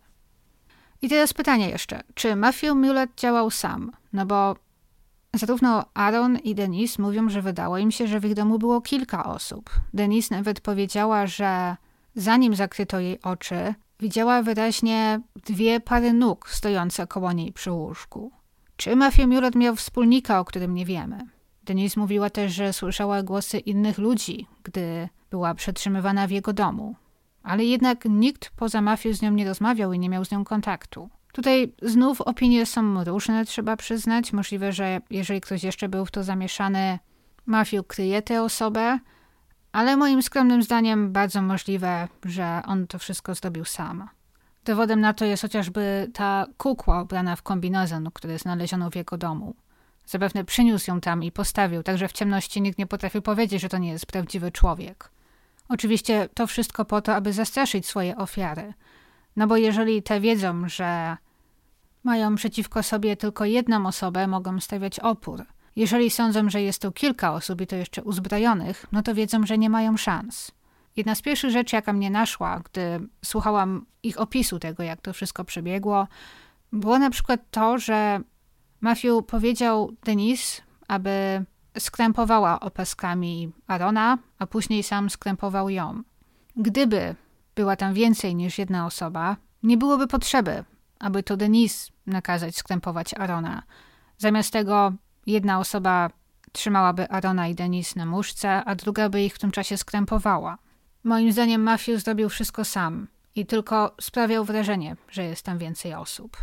[SPEAKER 1] I teraz pytanie jeszcze, czy Matthew Mueller działał sam? No bo zarówno Aaron i Denise mówią, że wydało im się, że w ich domu było kilka osób. Denise nawet powiedziała, że zanim zakryto jej oczy, widziała wyraźnie dwie pary nóg stojące koło niej przy łóżku. Czy Matthew Mueller miał wspólnika, o którym nie wiemy? Denise mówiła też, że słyszała głosy innych ludzi, gdy była przetrzymywana w jego domu. Ale jednak nikt poza Matthew z nią nie rozmawiał i nie miał z nią kontaktu. Tutaj znów opinie są różne, trzeba przyznać. Możliwe, że jeżeli ktoś jeszcze był w to zamieszany, Matthew kryje tę osobę, ale moim skromnym zdaniem bardzo możliwe, że on to wszystko zrobił sam. Dowodem na to jest chociażby ta kukła ubrana w kombinezon, który znaleziono w jego domu. Zapewne przyniósł ją tam i postawił, także w ciemności nikt nie potrafił powiedzieć, że to nie jest prawdziwy człowiek. Oczywiście to wszystko po to, aby zastraszyć swoje ofiary. No bo jeżeli te wiedzą, że mają przeciwko sobie tylko jedną osobę, mogą stawiać opór. Jeżeli sądzą, że jest to kilka osób i to jeszcze uzbrojonych, no to wiedzą, że nie mają szans. Jedna z pierwszych rzeczy, jaka mnie naszła, gdy słuchałam ich opisu tego, jak to wszystko przebiegło, było na przykład to, że Matthew powiedział Denise, aby skrępowała opaskami Arona, a później sam skrępował ją. Gdyby była tam więcej niż jedna osoba, nie byłoby potrzeby, aby to Denise nakazać skrępować Arona. Zamiast tego jedna osoba trzymałaby Arona i Denise na muszce, a druga by ich w tym czasie skrępowała. Moim zdaniem Matthew zrobił wszystko sam i tylko sprawiał wrażenie, że jest tam więcej osób.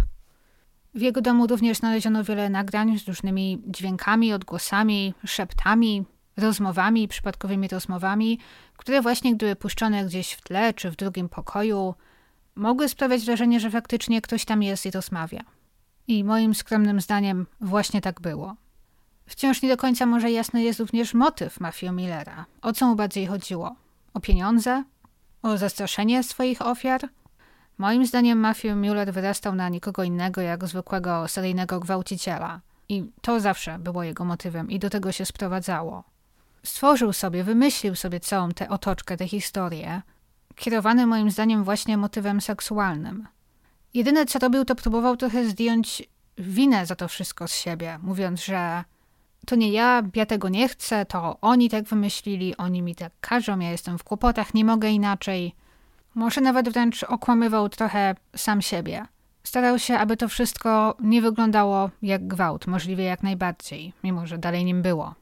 [SPEAKER 1] W jego domu również znaleziono wiele nagrań z różnymi dźwiękami, odgłosami, szeptami, rozmowami, przypadkowymi rozmowami, które właśnie gdyby puszczone gdzieś w tle czy w drugim pokoju, mogły sprawiać wrażenie, że faktycznie ktoś tam jest i rozmawia. I moim skromnym zdaniem właśnie tak było. Wciąż nie do końca może jasny jest również motyw Matthew Millera. O co mu bardziej chodziło? O pieniądze? O zastraszenie swoich ofiar? Moim zdaniem Matthew Miller wyrastał na nikogo innego jak zwykłego seryjnego gwałciciela. I to zawsze było jego motywem i do tego się sprowadzało. Stworzył sobie, wymyślił sobie całą tę otoczkę, tę historię, kierowany moim zdaniem właśnie motywem seksualnym. Jedyne co robił, to próbował trochę zdjąć winę za to wszystko z siebie, mówiąc, że to nie ja, ja tego nie chcę, to oni tak wymyślili, oni mi tak każą, ja jestem w kłopotach, nie mogę inaczej. Może nawet wręcz okłamywał trochę sam siebie. Starał się, aby to wszystko nie wyglądało jak gwałt, możliwie jak najbardziej, mimo że dalej nim było.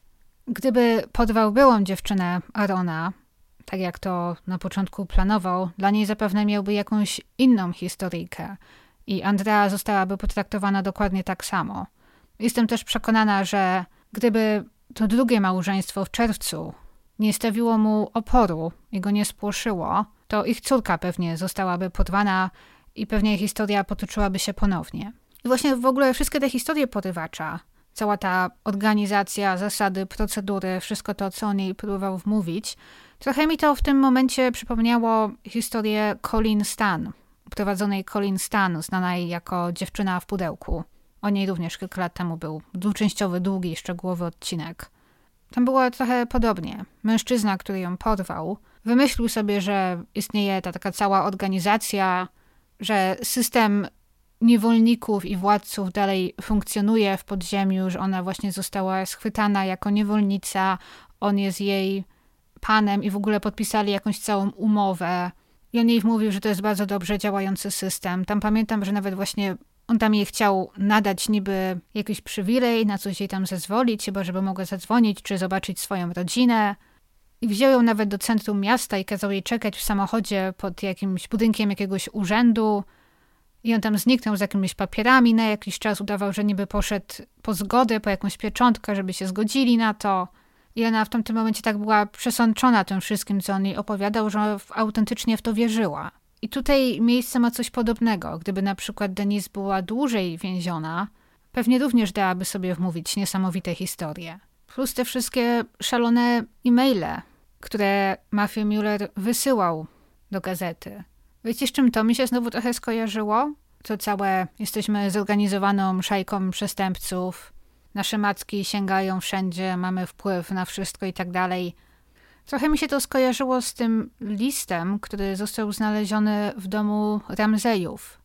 [SPEAKER 1] Gdyby porwał byłą dziewczynę Arona, tak jak to na początku planował, dla niej zapewne miałby jakąś inną historyjkę i Andrea zostałaby potraktowana dokładnie tak samo. Jestem też przekonana, że gdyby to drugie małżeństwo w czerwcu nie stawiło mu oporu i go nie spłoszyło, to ich córka pewnie zostałaby porwana i pewnie historia potoczyłaby się ponownie. I właśnie w ogóle wszystkie te historie porywacza, cała ta organizacja, zasady, procedury, wszystko to, co o niej próbował wmówić, trochę mi to w tym momencie przypomniało historię Colleen Stan, prowadzonej Colleen Stan, znanej jako Dziewczyna w pudełku. O niej również kilka lat temu był dwuczęściowy, długi, szczegółowy odcinek. Tam było trochę podobnie. Mężczyzna, który ją porwał, wymyślił sobie, że istnieje ta taka cała organizacja, że system niewolników i władców dalej funkcjonuje w podziemiu, że ona właśnie została schwytana jako niewolnica, on jest jej panem i w ogóle podpisali jakąś całą umowę. I on jej mówił, że to jest bardzo dobrze działający system. Tam pamiętam, że nawet właśnie on tam jej chciał nadać niby jakiś przywilej, na coś jej tam zezwolić, chyba żeby mogła zadzwonić czy zobaczyć swoją rodzinę. I wziął ją nawet do centrum miasta i kazał jej czekać w samochodzie pod jakimś budynkiem jakiegoś urzędu. I on tam zniknął z jakimiś papierami na jakiś czas, udawał, że niby poszedł po zgodę, po jakąś pieczątkę, żeby się zgodzili na to. I ona w tamtym momencie tak była przesączona tym wszystkim, co on jej opowiadał, że autentycznie w to wierzyła. I tutaj miejsce ma coś podobnego. Gdyby na przykład Denise była dłużej więziona, pewnie również dałaby sobie wmówić niesamowite historie. Plus te wszystkie szalone e-maile, które Matthew Miller wysyłał do gazety. Wiecie, z czym to mi się znowu trochę skojarzyło? To całe, jesteśmy zorganizowaną szajką przestępców, nasze macki sięgają wszędzie, mamy wpływ na wszystko i tak dalej. Trochę mi się to skojarzyło z tym listem, który został znaleziony w domu Ramseyów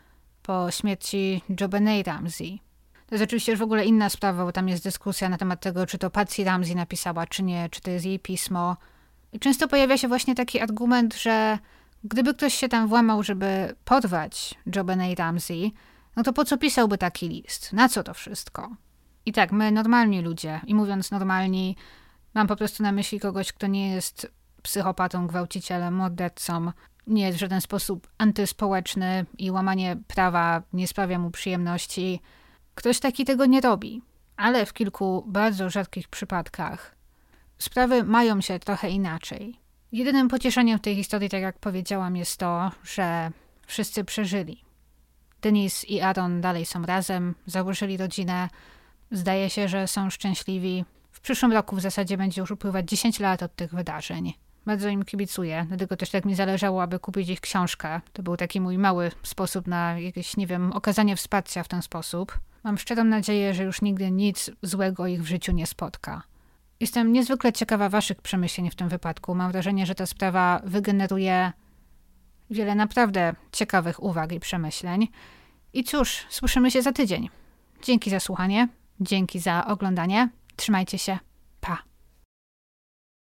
[SPEAKER 1] po śmierci JonBenét Ramsey. To jest oczywiście już w ogóle inna sprawa, bo tam jest dyskusja na temat tego, czy to Patsy Ramsey napisała, czy nie, czy to jest jej pismo. I często pojawia się właśnie taki argument, że gdyby ktoś się tam włamał, żeby porwać JonBenét Ramsey, no to po co pisałby taki list? Na co to wszystko? I tak, my normalni ludzie, i mówiąc normalni, mam po prostu na myśli kogoś, kto nie jest psychopatą, gwałcicielem, mordercą, nie jest w żaden sposób antyspołeczny i łamanie prawa nie sprawia mu przyjemności. Ktoś taki tego nie robi, ale w kilku bardzo rzadkich przypadkach sprawy mają się trochę inaczej. Jedynym pocieszeniem w tej historii, tak jak powiedziałam, jest to, że wszyscy przeżyli. Denise i Aaron dalej są razem, założyli rodzinę, zdaje się, że są szczęśliwi. W przyszłym roku w zasadzie będzie już upływać dziesięć lat od tych wydarzeń. Bardzo im kibicuję, dlatego też tak mi zależało, aby kupić ich książkę. To był taki mój mały sposób na jakieś, nie wiem, okazanie wsparcia w ten sposób. Mam szczerą nadzieję, że już nigdy nic złego ich w życiu nie spotka. Jestem niezwykle ciekawa waszych przemyśleń w tym wypadku. Mam wrażenie, że ta sprawa wygeneruje wiele naprawdę ciekawych uwag i przemyśleń. I cóż, słyszymy się za tydzień. Dzięki za słuchanie, dzięki za oglądanie. Trzymajcie się.